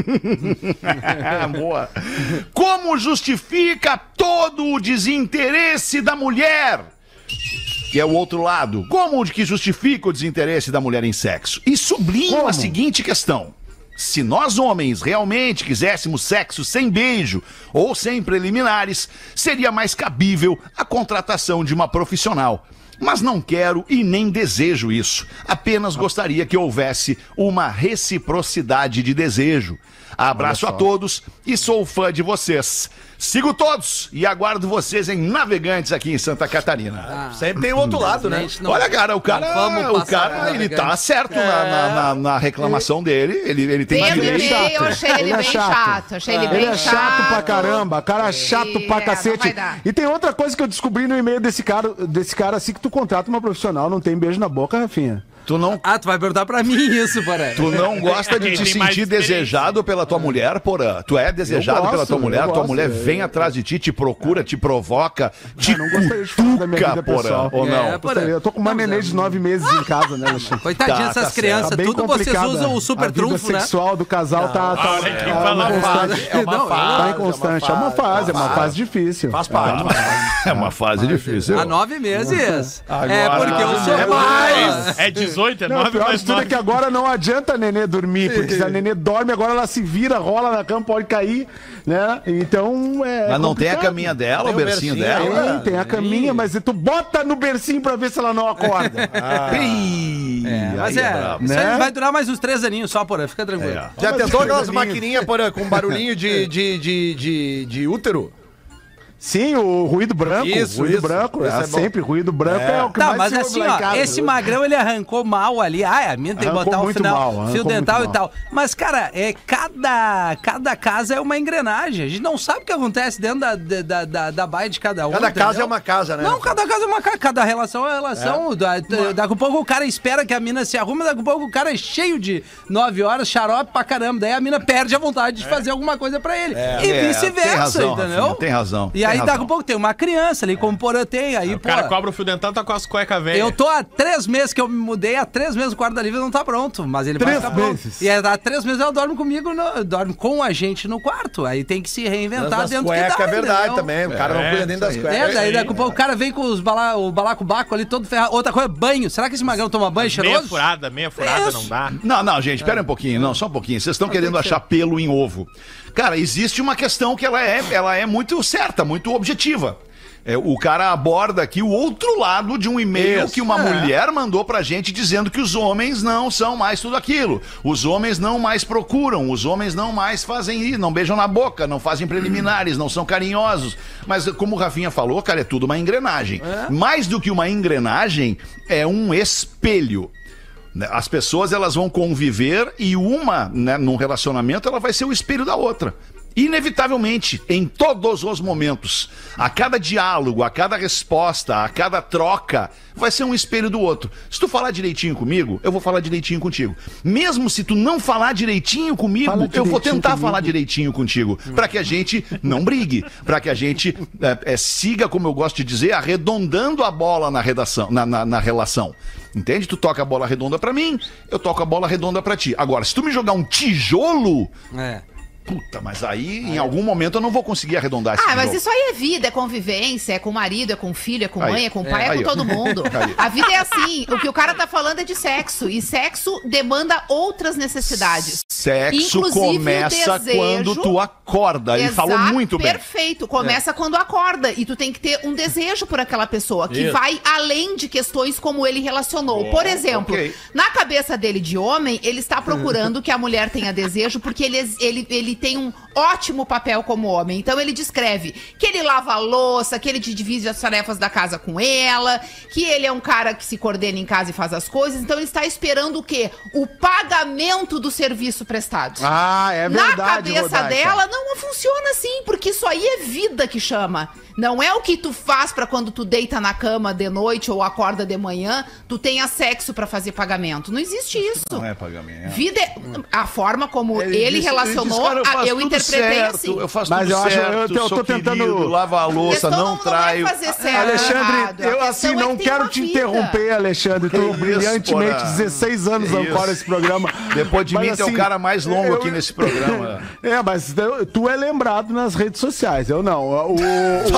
Speaker 1: Boa. Como justifica todo o desinteresse da mulher? Que é o outro lado. Como que justifica o desinteresse da mulher em sexo? E sublinho a seguinte questão. Se nós homens realmente quiséssemos sexo sem beijo ou sem preliminares, seria mais cabível a contratação de uma profissional. Mas não quero e nem desejo isso. Apenas gostaria que houvesse uma reciprocidade de desejo. Abraço a todos e sou fã de vocês. Sigo todos e aguardo vocês em Navegantes aqui em Santa Catarina.
Speaker 7: Sempre tem o outro lado, né?
Speaker 1: Olha, cara, o cara ele tá certo na reclamação dele. Ele tem
Speaker 8: Pelo
Speaker 1: direito.
Speaker 8: e-mail, eu achei ele bem chato. Achei ele bem
Speaker 5: Ele é chato pra caramba, cara chato pra
Speaker 8: não
Speaker 5: cacete.
Speaker 8: vai dar.
Speaker 5: E tem outra coisa que eu descobri no e-mail desse cara assim, que tu contrata uma profissional, não tem beijo na boca, Rafinha.
Speaker 1: Tu não
Speaker 4: Ah, tu vai perguntar pra mim isso, Porã.
Speaker 1: Tu não gosta de
Speaker 6: Quem
Speaker 1: te
Speaker 6: tem mais
Speaker 1: sentir
Speaker 6: experiência.
Speaker 1: desejado pela tua mulher, Porã? Tu é desejado
Speaker 5: Eu
Speaker 1: pela tua
Speaker 5: gosto,
Speaker 1: mulher?
Speaker 5: eu
Speaker 1: Tua
Speaker 5: gosto,
Speaker 1: mulher
Speaker 5: eu-
Speaker 1: vem atrás de ti, te procura, te provoca, te
Speaker 5: não gostaria de falar da minha
Speaker 1: cutuca,
Speaker 5: vida
Speaker 1: Porã,
Speaker 5: pessoal.
Speaker 1: ou não?
Speaker 4: É, Porã.
Speaker 5: Eu tô com uma nenê de 9 meses em casa, né, Alexandre?
Speaker 4: Coitadinha
Speaker 1: Tá,
Speaker 4: dessas
Speaker 1: tá
Speaker 4: crianças,
Speaker 5: Tá bem
Speaker 4: tudo vocês
Speaker 5: complicada.
Speaker 4: usam o super
Speaker 5: A vida
Speaker 4: trunfo, né?
Speaker 5: sexual do casal tá
Speaker 6: Olha quem fala
Speaker 5: constante.
Speaker 7: É uma
Speaker 4: Não,
Speaker 7: fase.
Speaker 5: Tá inconstante. É uma fase difícil.
Speaker 7: Faz parte.
Speaker 1: É uma fase difícil.
Speaker 4: Há 9 meses.
Speaker 1: Agora-
Speaker 4: É porque eu sou
Speaker 1: É
Speaker 4: mais.
Speaker 6: É 18, é
Speaker 5: Não, o
Speaker 6: 9
Speaker 5: pior
Speaker 6: mais
Speaker 5: de tudo é
Speaker 6: 9.
Speaker 5: que agora não adianta a nenê dormir, porque se a nenê dorme, agora ela se vira, rola na cama, pode cair, né? Então é.
Speaker 1: Mas não tem a
Speaker 5: complicado.
Speaker 1: caminha dela,
Speaker 7: Tem
Speaker 1: o
Speaker 7: o
Speaker 1: bercinho
Speaker 7: bercinho,
Speaker 1: dela?
Speaker 5: Tem a caminha, mas tu bota no bercinho pra ver se ela não acorda.
Speaker 1: Ih,
Speaker 4: Mas
Speaker 1: aí
Speaker 4: é,
Speaker 1: brabo.
Speaker 4: isso aí
Speaker 5: Né?
Speaker 4: vai durar mais uns 3 aninhos só, Porã, fica tranquilo.
Speaker 1: É.
Speaker 7: Já
Speaker 5: Mas
Speaker 7: tentou aquelas
Speaker 5: barulhinho.
Speaker 7: maquininhas com barulhinho de útero?
Speaker 5: Sim, o ruído branco.
Speaker 7: Isso,
Speaker 5: ruído
Speaker 7: isso.
Speaker 5: branco.
Speaker 7: Esse é bom.
Speaker 5: sempre ruído branco é, o que
Speaker 4: Tá,
Speaker 5: mais
Speaker 4: mas
Speaker 5: se ouve
Speaker 4: assim,
Speaker 5: lá em
Speaker 4: ó,
Speaker 5: casa.
Speaker 4: esse magrão ele arrancou mal ali. Ah, a minha tem que
Speaker 5: Arrancou
Speaker 4: botar o
Speaker 5: muito
Speaker 4: final,
Speaker 5: mal,
Speaker 4: fio
Speaker 5: arrancou
Speaker 4: dental
Speaker 5: muito
Speaker 4: e tal. Mas, cara, cada casa é uma engrenagem. A gente não sabe o que acontece dentro da baia de cada um.
Speaker 7: Cada casa
Speaker 4: entendeu?
Speaker 7: é uma casa, né?
Speaker 4: Não, cada casa é uma casa, cada relação é uma relação. Daqui a pouco o cara espera que a mina se arrume, daqui a pouco o cara é cheio de 9 horas, xarope pra caramba. Daí a mina perde a vontade de fazer alguma coisa pra ele. E
Speaker 1: É,
Speaker 4: vice-versa,
Speaker 1: tem razão,
Speaker 4: entendeu?
Speaker 1: Rafinha, tem razão,
Speaker 4: E
Speaker 1: tem
Speaker 4: aí
Speaker 1: razão.
Speaker 4: daqui a pouco tem uma criança ali, como o Porã tem, aí,
Speaker 6: O
Speaker 4: pô.
Speaker 6: cara cobra o fio dental, tá com as cuecas velhas.
Speaker 4: Eu tô há 3 meses que eu me mudei, há 3 meses o quarto da Lívia não tá pronto, mas ele vai
Speaker 5: 3
Speaker 4: ficar pronto.
Speaker 5: meses.
Speaker 4: E há 3 meses ela dorme comigo, dorme com a gente no quarto. Aí tem que se reinventar
Speaker 7: Das
Speaker 4: dentro do que
Speaker 7: cuecas
Speaker 4: dá,
Speaker 7: é verdade
Speaker 4: entendeu?
Speaker 7: também. O cara não cuida nem das cuecas.
Speaker 4: É, daí daqui a pouco o cara vem com o balacobaco ali todo ferrado. Outra coisa, banho. Será que esse magrão toma banho
Speaker 6: Meia
Speaker 4: cheiroso?
Speaker 6: furada
Speaker 4: Isso.
Speaker 6: não dá.
Speaker 1: Não, gente, espera um pouquinho. Não, só um pouquinho. Vocês estão querendo achar pelo em ovo. Cara, existe uma questão que ela é muito certa, muito objetiva. O cara aborda aqui o outro lado de um e-mail
Speaker 7: Isso.
Speaker 1: que uma mulher mandou pra gente dizendo que os homens não são mais tudo aquilo. Os homens não mais procuram, os homens não mais fazem isso, não beijam na boca, não fazem preliminares, não são carinhosos. Mas como o Rafinha falou, cara, é tudo uma engrenagem. Mais do que uma engrenagem, é um espelho. As pessoas, elas vão conviver e uma, né, num relacionamento, ela vai ser o espelho da outra. Inevitavelmente, em todos os momentos, a cada diálogo, a cada resposta, a cada troca, vai ser um espelho do outro. Se tu falar direitinho comigo, eu vou falar direitinho contigo. Mesmo se tu não falar direitinho comigo,
Speaker 5: Fala
Speaker 1: eu vou
Speaker 5: direitinho
Speaker 1: tentar
Speaker 5: comigo.
Speaker 1: falar direitinho contigo, para que a gente não brigue, para que a gente siga, como eu gosto de dizer, arredondando a bola na redação, na relação. Entende? Tu toca a bola redonda pra mim, eu toco a bola redonda pra ti. Agora, se tu me jogar um tijolo,
Speaker 4: É.
Speaker 1: puta, mas aí em algum momento eu não vou conseguir arredondar esse
Speaker 8: Ah, mas
Speaker 1: tijolo.
Speaker 8: isso aí é vida, é convivência, é com o marido, é com o filho, é com
Speaker 1: Aí.
Speaker 8: mãe, é com o pai, é
Speaker 1: Aí,
Speaker 8: com
Speaker 1: ó.
Speaker 8: todo mundo.
Speaker 1: Aí.
Speaker 8: A vida é assim. O que o cara tá falando é de sexo. E sexo demanda outras necessidades.
Speaker 1: Sexo
Speaker 8: Inclusive,
Speaker 1: começa
Speaker 8: o desejo-
Speaker 1: quando tu acorda. Ele falou
Speaker 8: Exato,
Speaker 1: muito bem.
Speaker 8: Perfeito. Começa quando acorda. E tu tem que ter um desejo por aquela pessoa, que
Speaker 7: Isso.
Speaker 8: vai além de questões como ele relacionou. Por exemplo,
Speaker 1: ok.
Speaker 8: na cabeça dele de homem, ele está procurando que a mulher tenha desejo, porque ele tem um ótimo papel como homem. Então ele descreve que ele lava a louça, que ele divide as tarefas da casa com ela, que ele é um cara que se coordena em casa e faz as coisas. Então ele está esperando o quê? O pagamento do serviço prestado.
Speaker 5: Ah, é verdade,
Speaker 8: Na cabeça
Speaker 5: Rodaica.
Speaker 8: dela não funciona assim, porque isso aí é vida que chama. Não é o que tu faz pra quando tu deita na cama de noite ou acorda de manhã, tu tenha sexo pra fazer pagamento. Não existe isso.
Speaker 1: Não é pagamento.
Speaker 8: Vida é a forma como ele
Speaker 1: disse,
Speaker 8: relacionou,
Speaker 1: cara, faço
Speaker 8: eu
Speaker 1: tudo
Speaker 8: interpretei
Speaker 1: certo,
Speaker 8: assim.
Speaker 1: Eu faço
Speaker 5: Mas
Speaker 1: tudo
Speaker 5: eu acho-
Speaker 1: certo,
Speaker 5: eu tô
Speaker 1: sou
Speaker 5: tentando-
Speaker 1: querido, lava a louça,
Speaker 8: Questão
Speaker 1: não traio.
Speaker 8: Não é fazer certo,
Speaker 5: Alexandre,
Speaker 8: errado. A
Speaker 5: eu
Speaker 8: questão
Speaker 5: assim
Speaker 8: é
Speaker 5: não
Speaker 8: que tem
Speaker 5: quero
Speaker 8: uma
Speaker 5: te
Speaker 8: vida.
Speaker 5: interromper, Alexandre. Tu
Speaker 1: isso,
Speaker 5: brilhantemente,
Speaker 1: porra.
Speaker 5: 16 anos
Speaker 1: Que
Speaker 5: ancora
Speaker 1: isso.
Speaker 5: esse programa.
Speaker 1: Depois de
Speaker 5: Mas,
Speaker 1: mim, tem o
Speaker 5: assim,
Speaker 1: cara mais longo
Speaker 5: eu-
Speaker 1: aqui nesse programa.
Speaker 5: É, mas tu é lembrado nas redes sociais, eu não.
Speaker 1: Tá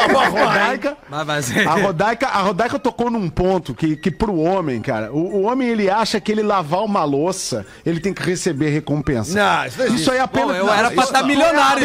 Speaker 5: A Rodaica tocou num ponto que pro homem, cara, o homem ele acha que ele lavar uma louça, ele tem que receber recompensa.
Speaker 7: Não,
Speaker 5: isso aí é apenas...
Speaker 4: Eu era pra estar milionário,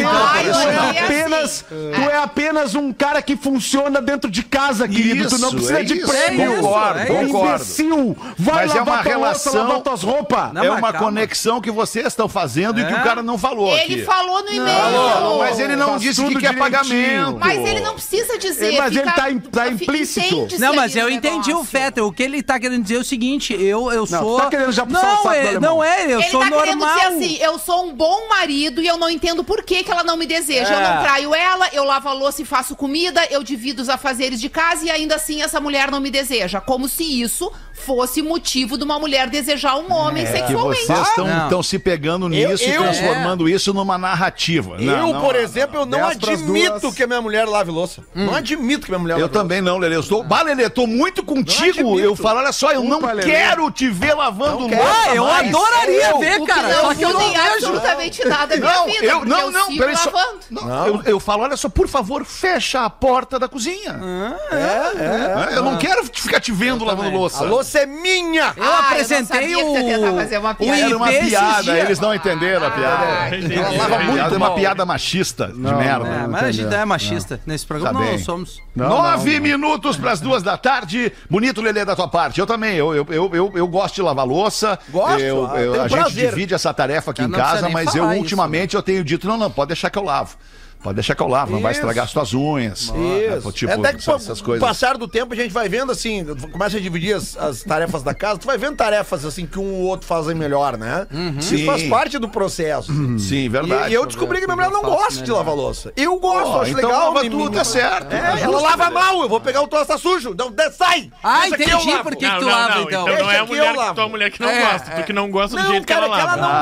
Speaker 5: Tu é apenas um cara que funciona dentro de casa, querido. Tu não precisa de prêmio.
Speaker 1: Concordo.
Speaker 5: Imbecil. Vai
Speaker 1: Mas
Speaker 5: lavar
Speaker 1: uma
Speaker 5: tua
Speaker 1: relação,
Speaker 5: louça, lavar tuas roupas.
Speaker 4: Não,
Speaker 1: é
Speaker 4: mas
Speaker 1: uma
Speaker 4: calma.
Speaker 1: conexão que vocês estão fazendo e que o cara não falou aqui.
Speaker 8: Ele falou no e-mail.
Speaker 1: Falou, mas ele não
Speaker 5: Faz
Speaker 1: disse
Speaker 5: tudo
Speaker 1: que quer
Speaker 5: direitinho.
Speaker 1: pagamento.
Speaker 8: Mas ele não precisa dizer.
Speaker 5: Mas ele tá implícito.
Speaker 8: entende-se
Speaker 4: Não, mas
Speaker 8: ali
Speaker 4: eu
Speaker 8: no
Speaker 4: entendi o
Speaker 8: negócio.
Speaker 4: Fetter. O que ele tá querendo dizer é o seguinte: eu sou.
Speaker 5: tá querendo já puxar o saco do alemão.
Speaker 4: Não é, eu
Speaker 8: Ele
Speaker 4: sou
Speaker 8: tá querendo
Speaker 4: normal.
Speaker 8: dizer assim, eu sou um bom marido e eu não entendo por que ela não me deseja. Eu não traio ela, eu lavo a louça e faço comida, eu divido os afazeres de casa e ainda assim essa mulher não me deseja. Como se isso fosse motivo de uma mulher desejar um homem
Speaker 1: Que
Speaker 8: sexualmente.
Speaker 1: vocês
Speaker 4: Não.
Speaker 1: estão se pegando nisso e
Speaker 7: eu-
Speaker 1: transformando isso numa narrativa. Não,
Speaker 7: por exemplo, eu não
Speaker 5: 10 pras
Speaker 7: admito
Speaker 5: duas.
Speaker 7: que a minha mulher lave louça. Não admito que minha mulher
Speaker 1: Eu
Speaker 7: lave
Speaker 1: também não, Lelê. Lelê, tô muito contigo.
Speaker 7: admito.
Speaker 1: Eu falo, olha só, eu não
Speaker 5: Desculpa, Lelê.
Speaker 1: quero te ver lavando
Speaker 7: Não quero.
Speaker 1: louça
Speaker 4: Eu
Speaker 1: mais.
Speaker 4: adoraria ver,
Speaker 8: O
Speaker 4: cara.
Speaker 8: que
Speaker 4: Só
Speaker 8: não
Speaker 4: que eu não
Speaker 8: muda em
Speaker 4: vejo.
Speaker 8: absolutamente nada da minha
Speaker 1: Não,
Speaker 8: vida.
Speaker 1: eu
Speaker 8: porque
Speaker 1: não,
Speaker 8: sigo
Speaker 1: peraí só.
Speaker 8: lavando.
Speaker 1: Não, eu falo, olha só, por favor, fecha a porta da cozinha. Eu não quero ficar te vendo lavando louça.
Speaker 7: A louça é minha!
Speaker 4: Eu
Speaker 8: Ah,
Speaker 4: apresentei
Speaker 8: eu não sabia que você tentava fazer uma
Speaker 4: o
Speaker 8: piada.
Speaker 1: Era uma
Speaker 4: IP esses
Speaker 1: piada,
Speaker 4: dias.
Speaker 1: eles não entenderam a piada.
Speaker 6: Ela
Speaker 7: lava muito
Speaker 1: É uma
Speaker 7: mal.
Speaker 1: piada machista de merda.
Speaker 4: É, mas a gente é machista. Nesse programa
Speaker 1: Tá
Speaker 4: não
Speaker 1: bem.
Speaker 4: somos.
Speaker 1: 9 minutos para as 2 da tarde. Bonito, Lelê, da tua parte. Eu também. Eu gosto de lavar louça.
Speaker 7: Gosto,
Speaker 1: A
Speaker 7: tenho
Speaker 1: gente
Speaker 7: prazer.
Speaker 1: divide essa tarefa aqui
Speaker 4: Eu
Speaker 1: em
Speaker 4: não precisa
Speaker 1: casa,
Speaker 4: nem
Speaker 1: mas eu
Speaker 4: falar
Speaker 1: ultimamente eu tenho dito, não, pode deixar que eu lavo. Pode deixar que eu lavo, não vai estragar as tuas unhas.
Speaker 7: Isso.
Speaker 1: Tipo,
Speaker 7: Até que
Speaker 1: essas
Speaker 7: com o
Speaker 1: coisas.
Speaker 7: passar do tempo a gente vai vendo assim, começa a dividir as tarefas da casa, tu vai vendo tarefas assim que um ou outro fazem melhor, né? Isso
Speaker 1: Sim.
Speaker 7: faz parte do processo.
Speaker 1: Sim, verdade.
Speaker 7: E eu descobri que minha mulher não gosta de lavar louça. Eu gosto,
Speaker 1: Ó,
Speaker 7: acho
Speaker 1: então
Speaker 7: legal.
Speaker 1: lava tu, tá certo.
Speaker 7: É,
Speaker 1: Tá
Speaker 7: ela
Speaker 1: justo,
Speaker 7: lava
Speaker 1: Lelê.
Speaker 7: mal, eu vou pegar o troço, tá sujo. Não, sai!
Speaker 4: Ah,
Speaker 7: Deixa que eu
Speaker 4: entendi
Speaker 7: lavo.
Speaker 4: por que tu lava, então.
Speaker 6: Então não é
Speaker 7: Deixa
Speaker 6: a
Speaker 7: que
Speaker 6: mulher
Speaker 7: eu lavo.
Speaker 6: tua mulher que não
Speaker 4: É,
Speaker 6: gosta, tu que não gosta do
Speaker 7: Não,
Speaker 6: jeito
Speaker 7: cara,
Speaker 6: que ela
Speaker 7: que
Speaker 6: lava.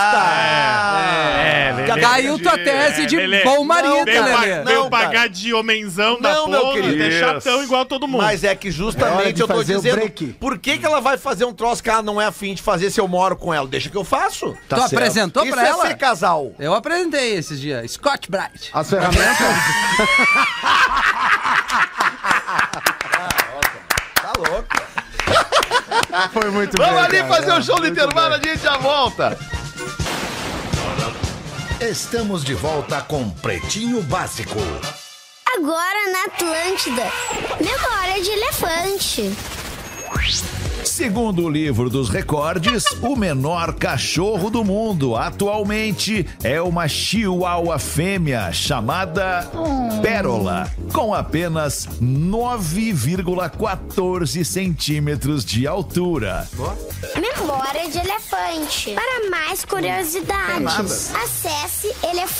Speaker 7: ela não gosta.
Speaker 4: Caiu tua tese de
Speaker 6: Lelê.
Speaker 4: bom marido,
Speaker 6: Veio,
Speaker 4: Lelê.
Speaker 7: Não,
Speaker 6: pagar
Speaker 7: cara.
Speaker 6: de homenzão da
Speaker 7: Não, meu
Speaker 6: porra,
Speaker 7: querido.
Speaker 6: é chatão igual todo mundo.
Speaker 7: Mas é que
Speaker 5: É hora
Speaker 7: justamente
Speaker 5: de
Speaker 7: eu tô
Speaker 5: fazer o
Speaker 7: dizendo,
Speaker 5: break.
Speaker 7: por que ela vai fazer um troço que ela não é afim de fazer se eu moro com ela? Deixa que eu faço.
Speaker 1: Tá
Speaker 4: Tu
Speaker 1: certo.
Speaker 4: apresentou
Speaker 7: Isso
Speaker 4: pra
Speaker 7: é
Speaker 4: ela?
Speaker 7: ser casal.
Speaker 4: Eu apresentei esses dias. Scott Bright.
Speaker 5: As ferramentas...
Speaker 7: Tá louco.
Speaker 5: Foi muito bem,
Speaker 1: Vamos ali
Speaker 5: cara.
Speaker 1: fazer o show do intervalo, a gente já volta.
Speaker 2: Estamos de volta com Pretinho Básico.
Speaker 9: Agora na Atlântida. Memória de elefante.
Speaker 1: Segundo o livro dos recordes, o menor cachorro do mundo atualmente é uma chihuahua fêmea chamada Pérola, com apenas 9,14 centímetros de altura.
Speaker 9: Memória de elefante. Para mais curiosidades, acesse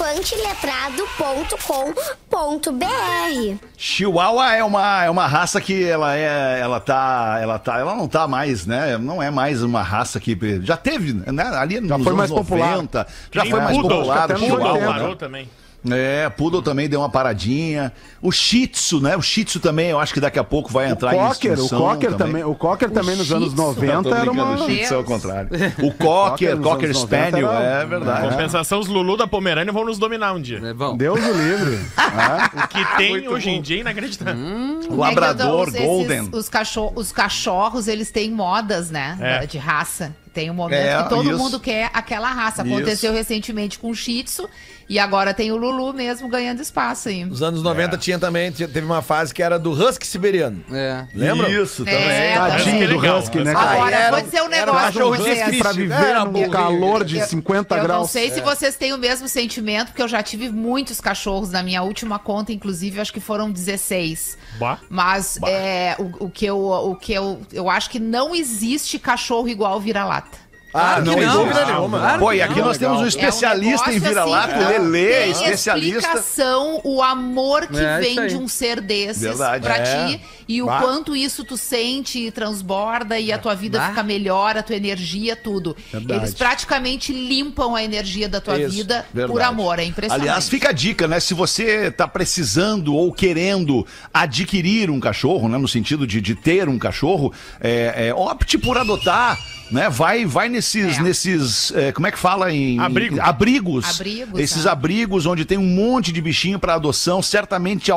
Speaker 9: elefanteletrado.com.br.
Speaker 1: Chihuahua é uma raça que ela não tá mais, né? Não é mais uma raça que já teve, né? Ali nos
Speaker 5: foi
Speaker 1: anos
Speaker 5: mais popular.
Speaker 1: 90, já
Speaker 6: Nem
Speaker 1: foi mais
Speaker 6: Poodle,
Speaker 1: popular.
Speaker 5: até
Speaker 1: o
Speaker 5: nos
Speaker 1: Chihuahua,
Speaker 5: 80.
Speaker 1: né?
Speaker 6: Parou também.
Speaker 1: É, Poodle também deu uma paradinha. O Shih Tzu, né? O Shih Tzu também, eu acho que daqui a pouco vai entrar em extinção
Speaker 5: O Cocker também nos anos 90 era uma...
Speaker 1: O Shih Tzu é o contrário. O
Speaker 5: Cocker
Speaker 1: Cocker
Speaker 5: nos anos 90
Speaker 1: Spaniel,
Speaker 5: era-
Speaker 1: é verdade.
Speaker 6: Compensação, os Lulu da Pomerânia vão nos dominar um dia.
Speaker 4: É bom.
Speaker 5: Deus o livre.
Speaker 6: O que tem hoje em dia é inacreditável.
Speaker 1: O Labrador,
Speaker 8: É que
Speaker 1: Golden.
Speaker 8: Os cachorros, eles têm modas, né?
Speaker 6: É.
Speaker 8: De raça. Tem um momento
Speaker 1: É,
Speaker 8: que todo
Speaker 1: isso.
Speaker 8: mundo quer aquela raça. Aconteceu recentemente com o Shih Tzu. E agora tem o Lulu mesmo ganhando espaço aí.
Speaker 7: Nos anos 90 teve uma fase que era do husky siberiano.
Speaker 4: É.
Speaker 7: Lembra?
Speaker 1: Isso, também.
Speaker 8: É,
Speaker 5: Tadinho do
Speaker 6: legal.
Speaker 5: Husky, né,
Speaker 7: Ah,
Speaker 5: cara?
Speaker 8: Agora,
Speaker 7: era
Speaker 8: vou
Speaker 7: um-
Speaker 8: dizer um
Speaker 7: era um
Speaker 8: negócio
Speaker 7: cachorro
Speaker 8: pra vocês.
Speaker 5: Pra viver
Speaker 7: Era
Speaker 5: num
Speaker 7: bom.
Speaker 5: calor de 50
Speaker 8: eu
Speaker 5: graus.
Speaker 8: não sei se vocês têm o mesmo sentimento, porque eu já tive muitos cachorros na minha última conta, inclusive, acho que foram 16.
Speaker 6: Bah.
Speaker 8: Mas o que eu acho que não existe cachorro igual vira-lata.
Speaker 7: Ah,
Speaker 4: não,
Speaker 7: sem
Speaker 4: não.
Speaker 7: dúvida nenhuma.
Speaker 4: Claro.
Speaker 1: Pô, e aqui nós temos um especialista em vira-lata, o Lelê,
Speaker 8: tem
Speaker 1: especialista.
Speaker 8: explicação, o amor que
Speaker 4: É, isso
Speaker 8: vem
Speaker 4: aí.
Speaker 8: de um ser desses
Speaker 1: Verdade.
Speaker 8: pra
Speaker 7: É.
Speaker 8: ti e o
Speaker 7: Bah.
Speaker 8: quanto isso tu sente e transborda e a tua vida
Speaker 4: Bah.
Speaker 8: fica melhor, a tua energia, tudo.
Speaker 5: Verdade.
Speaker 8: Eles praticamente limpam a energia da tua
Speaker 7: Isso,
Speaker 8: vida
Speaker 1: verdade.
Speaker 8: por amor, é impressionante.
Speaker 1: Aliás, fica a dica, né? Se você tá precisando ou querendo adquirir um cachorro, né? No sentido de ter um cachorro, opte por adotar, né? Vai nesses como é que fala em
Speaker 6: Abrigo.
Speaker 1: Abrigos. Esses abrigos onde tem um monte de bichinho pra adoção, certamente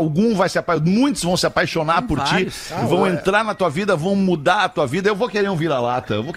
Speaker 1: muitos vão se apaixonar por
Speaker 4: vários.
Speaker 1: ti, vão entrar na tua vida, vão mudar a tua vida. Eu vou querer um vira-lata,
Speaker 8: Ah,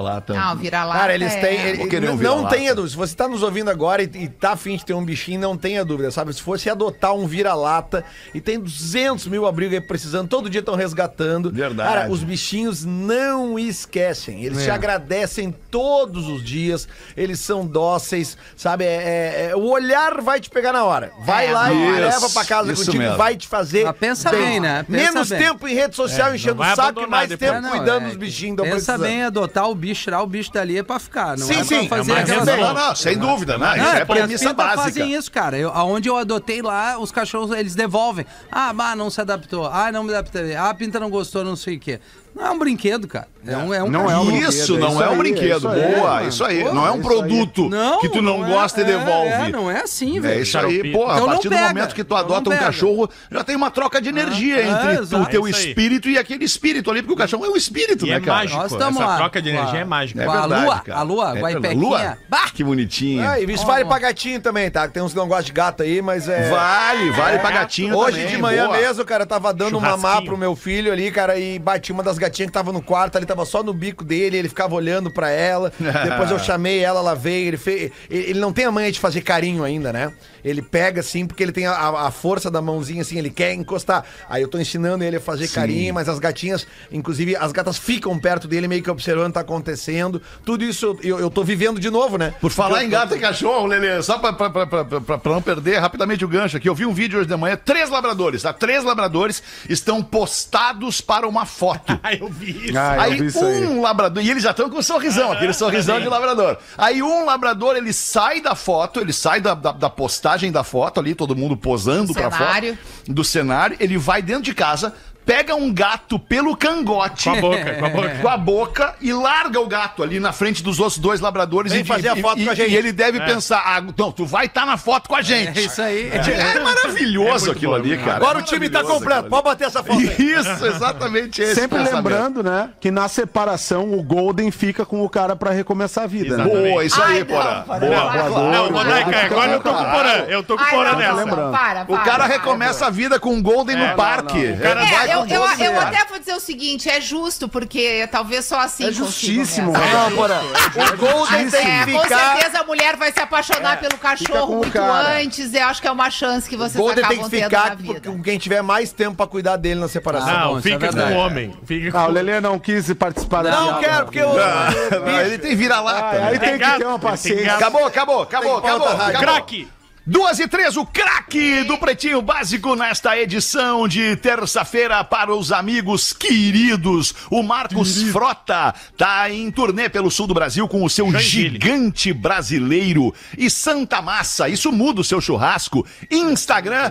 Speaker 8: o vira-lata.
Speaker 7: Cara, eles têm.
Speaker 1: Vou querer um
Speaker 7: Não
Speaker 1: vira-lata.
Speaker 7: tenha dúvida. Se você tá nos ouvindo agora e tá afim de ter um bichinho, não tenha dúvida, sabe? Se fosse adotar um vira-lata e tem 200 mil abrigos aí precisando, todo dia estão resgatando.
Speaker 1: Verdade.
Speaker 7: Cara, os bichinhos não esquecem. Eles te agradecem todos os dias. Eles são dóceis, sabe? O olhar vai te pegar na hora. Vai lá e
Speaker 1: Isso,
Speaker 7: leva pra casa
Speaker 1: isso
Speaker 7: contigo
Speaker 1: mesmo.
Speaker 7: e vai te fazer.
Speaker 4: Mas pensa bem, né? Pensa
Speaker 7: Menos
Speaker 4: bem.
Speaker 7: tempo em rede social enchendo
Speaker 6: vai
Speaker 7: o saco e
Speaker 6: abandonar
Speaker 7: mais
Speaker 6: depois.
Speaker 7: tempo cuidando dos bichinhos. Tão
Speaker 4: Pensa
Speaker 7: precisando.
Speaker 4: bem, adotar o bicho, tirar o bicho dali é pra ficar. Não
Speaker 7: Sim,
Speaker 4: é
Speaker 7: sim.
Speaker 4: pra fazer
Speaker 6: É mais
Speaker 4: aquelas...
Speaker 6: resolve.
Speaker 1: Não, sem dúvida, né? Isso
Speaker 4: Não,
Speaker 1: é
Speaker 4: porque as
Speaker 1: premissa
Speaker 4: pintas
Speaker 1: básica.
Speaker 4: fazem isso, cara. Aonde eu adotei lá, os cachorros, eles devolvem. Ah, não se adaptou. Ah, não me adaptei. Ah, a pinta não gostou, não sei o quê. Não é um brinquedo, cara. É um
Speaker 5: Não é um
Speaker 4: cachorro.
Speaker 1: Isso,
Speaker 5: brinquedo,
Speaker 1: não é um
Speaker 5: aí,
Speaker 1: brinquedo.
Speaker 5: isso aí.
Speaker 1: Boa, isso aí. Não é um
Speaker 5: isso aí.
Speaker 1: produto que tu não gosta e devolve.
Speaker 4: Não é assim,
Speaker 1: É
Speaker 4: velho.
Speaker 1: isso aí,
Speaker 6: Xaropito.
Speaker 1: pô. A
Speaker 4: Então não
Speaker 1: partir do
Speaker 4: pega.
Speaker 1: momento que tu
Speaker 4: Então
Speaker 1: adota
Speaker 4: não
Speaker 1: um
Speaker 4: pega.
Speaker 1: cachorro, já tem uma troca de energia entre o
Speaker 4: exato.
Speaker 1: teu
Speaker 6: É isso aí.
Speaker 1: espírito e aquele espírito ali, porque o cachorro é um espírito,
Speaker 6: E
Speaker 1: né,
Speaker 6: é
Speaker 1: cara?
Speaker 6: mágico.
Speaker 4: Nós estamos
Speaker 6: Essa
Speaker 4: lá.
Speaker 6: troca de energia
Speaker 4: Com a-
Speaker 6: é mágica.
Speaker 4: com a Lua, a Lua,
Speaker 1: É
Speaker 4: Guaipequinha.
Speaker 1: Lua?
Speaker 4: Bah!
Speaker 1: Que bonitinha.
Speaker 7: Ah, e isso vale pra gatinho também, tá? Tem uns que não gostam de gato aí, mas é.
Speaker 1: Vale pra gatinho
Speaker 7: Hoje
Speaker 1: também,
Speaker 7: de manhã
Speaker 1: boa.
Speaker 7: mesmo, cara, eu tava dando mamar
Speaker 6: Churrasquinho.
Speaker 7: pro meu filho ali, cara, e bati uma das gatinhas que tava no quarto, ali tava só no bico dele, ele ficava olhando pra ela. Depois eu chamei ela veio, ele não tem a manha de fazer carinho ainda, né? Ele pega assim, porque ele tem a força da mãozinha assim, ele quer encostar. Aí eu tô ensinando ele a fazer carinho, mas as gatinhas, inclusive, as gatas ficam perto dele, meio que observando o que tá acontecendo. Tudo isso eu tô vivendo de novo, né?
Speaker 1: Por falar em gato e cachorro, Lelê, só pra não perder rapidamente o gancho aqui, eu vi um vídeo hoje de manhã, 3 labradores, tá? 3 labradores estão postados para uma foto.
Speaker 6: Ah, eu vi isso.
Speaker 5: Ah, eu
Speaker 1: Aí
Speaker 5: vi isso aí.
Speaker 1: um labrador, e eles já estão com um sorrisão, aquele sorrisão de labrador. Aí um labrador, ele sai da foto, ele sai da postagem da foto ali, todo mundo posando pra
Speaker 8: cenário.
Speaker 1: foto, do cenário, ele vai dentro de casa, pega um gato pelo cangote.
Speaker 6: Com a boca.
Speaker 1: Com a boca e larga o gato ali na frente dos outros 2 labradores.
Speaker 7: Vem fazer a foto com a gente.
Speaker 1: E ele deve pensar, não, tu vai estar na foto com a gente.
Speaker 4: É isso aí.
Speaker 1: É maravilhoso aquilo ali, cara.
Speaker 7: Agora o time tá completo, pode bater essa foto aí.
Speaker 1: Isso, exatamente esse
Speaker 5: Sempre
Speaker 1: pensamento.
Speaker 5: lembrando, né, que na separação o Golden fica com o cara pra recomeçar a vida, né?
Speaker 6: Exatamente.
Speaker 1: Boa, isso aí,
Speaker 8: Ai,
Speaker 1: Porã.
Speaker 8: não,
Speaker 1: Boa.
Speaker 6: Não, Monarca, agora eu tô com o Porã. Eu tô com o Porã nessa.
Speaker 5: lembrando.
Speaker 1: O cara recomeça a vida com um Golden no parque.
Speaker 6: O cara
Speaker 1: Vai com
Speaker 8: eu
Speaker 1: Golden no parque.
Speaker 8: até vou dizer o seguinte, é justo, porque talvez só assim
Speaker 5: É
Speaker 8: consiga
Speaker 5: justíssimo,
Speaker 8: mesmo.
Speaker 5: né?
Speaker 7: Não, Porã, o Golden tem que
Speaker 8: Com
Speaker 7: ficar.
Speaker 8: certeza a mulher vai se apaixonar pelo
Speaker 5: fica
Speaker 8: cachorro
Speaker 5: com o
Speaker 8: muito
Speaker 5: cara.
Speaker 8: antes. Eu acho que é uma chance que vocês
Speaker 7: Golden tem
Speaker 8: acabam
Speaker 7: que
Speaker 8: tendo na
Speaker 7: ficar
Speaker 8: vida.
Speaker 7: com quem tiver mais tempo pra cuidar dele na separação.
Speaker 4: bom,
Speaker 6: Não,
Speaker 4: isso é
Speaker 6: fica com
Speaker 4: verdade.
Speaker 6: o homem. Fica
Speaker 5: Ah,
Speaker 6: com
Speaker 5: o Lelê não quis participar da
Speaker 7: Não
Speaker 5: piada,
Speaker 7: quero, porque eu.
Speaker 1: Não, ele tem vira-lata.
Speaker 5: Aí
Speaker 1: né?
Speaker 5: tem que
Speaker 6: gato,
Speaker 5: ter uma
Speaker 6: ele tem
Speaker 5: paciência.
Speaker 6: gato.
Speaker 1: Acabou.
Speaker 7: pauta,
Speaker 6: craque.
Speaker 1: 2h03, o craque do Pretinho Básico nesta edição de terça-feira para os amigos queridos. O Marcos Frota tá em turnê pelo sul do Brasil com o seu
Speaker 6: Joinville.
Speaker 1: gigante brasileiro e Santa Massa. Isso muda o seu churrasco. Instagram,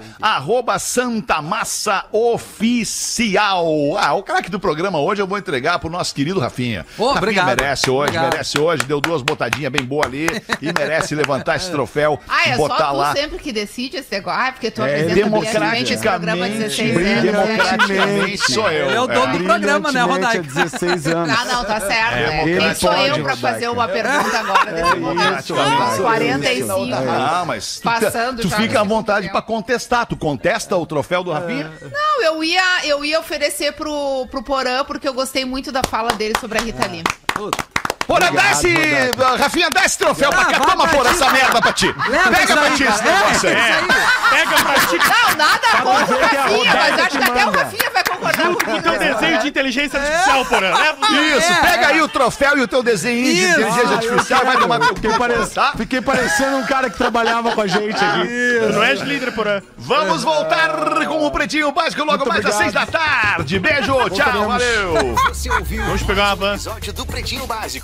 Speaker 1: @SantaMassaOficial. O craque do programa hoje eu vou entregar pro nosso querido Rafinha.
Speaker 4: Ô, obrigado.
Speaker 1: Merece hoje,
Speaker 4: Obrigado.
Speaker 1: Deu 2 botadinhas bem boas ali e merece levantar esse troféu
Speaker 8: Ah, é
Speaker 1: e botar
Speaker 8: só tu
Speaker 1: lá.
Speaker 8: sempre que decide esse negócio. Ah, porque tu
Speaker 1: É,
Speaker 8: apresenta brilhantemente esse programa há 16 anos.
Speaker 1: democraticamente sou eu.
Speaker 4: Ele é o dono do programa, né,
Speaker 5: Brilhantemente,
Speaker 4: Rodaica?
Speaker 5: há 16 anos.
Speaker 8: Ah, não, tá certo. Quem
Speaker 1: democrático,
Speaker 8: sou eu
Speaker 1: pode,
Speaker 8: pra
Speaker 1: Rodaica.
Speaker 8: fazer uma pergunta agora nesse momento?
Speaker 5: isso,
Speaker 8: Aos
Speaker 5: isso,
Speaker 8: 45.
Speaker 1: Ah, mas
Speaker 8: Passando
Speaker 1: tu
Speaker 8: já
Speaker 1: fica à
Speaker 8: nesse
Speaker 1: vontade
Speaker 8: tempo.
Speaker 1: pra contestar. Tu contesta o troféu do Rafinha?
Speaker 8: Não, eu ia oferecer pro Porã, porque eu gostei muito da fala dele sobre a Rita Lee.
Speaker 1: Porra, dá esse... Rafinha, dá esse troféu pra cá.
Speaker 4: vai
Speaker 1: Toma,
Speaker 4: pra
Speaker 1: porra,
Speaker 4: ti,
Speaker 1: essa merda pra ti.
Speaker 4: Leva
Speaker 1: Pega
Speaker 4: isso
Speaker 1: pra
Speaker 4: aí,
Speaker 1: ti esse
Speaker 4: cara.
Speaker 1: negócio aí.
Speaker 6: Pega pra ti.
Speaker 8: Não, nada contra o
Speaker 5: dizer que é a
Speaker 8: Rafinha, mas
Speaker 5: Rodaica
Speaker 8: acho que
Speaker 5: que
Speaker 8: até o
Speaker 5: manda.
Speaker 8: Rafinha vai concordar
Speaker 6: O
Speaker 8: comigo.
Speaker 6: teu desenho de inteligência artificial, Porã. Leva
Speaker 1: Isso, pega aí o troféu e o teu desenho de
Speaker 4: Isso.
Speaker 1: inteligência artificial e vai tomar teu
Speaker 5: Fiquei,
Speaker 1: cu, tá?
Speaker 5: fiquei parecendo um cara que trabalhava com a gente aqui.
Speaker 6: Não és líder, Porã.
Speaker 1: Vamos voltar com o Pretinho Básico logo mais às 6 da tarde. Beijo, tchau, valeu.
Speaker 2: Você ouviu
Speaker 6: Vamos pegar uma van.
Speaker 2: episódio do Pretinho Básico.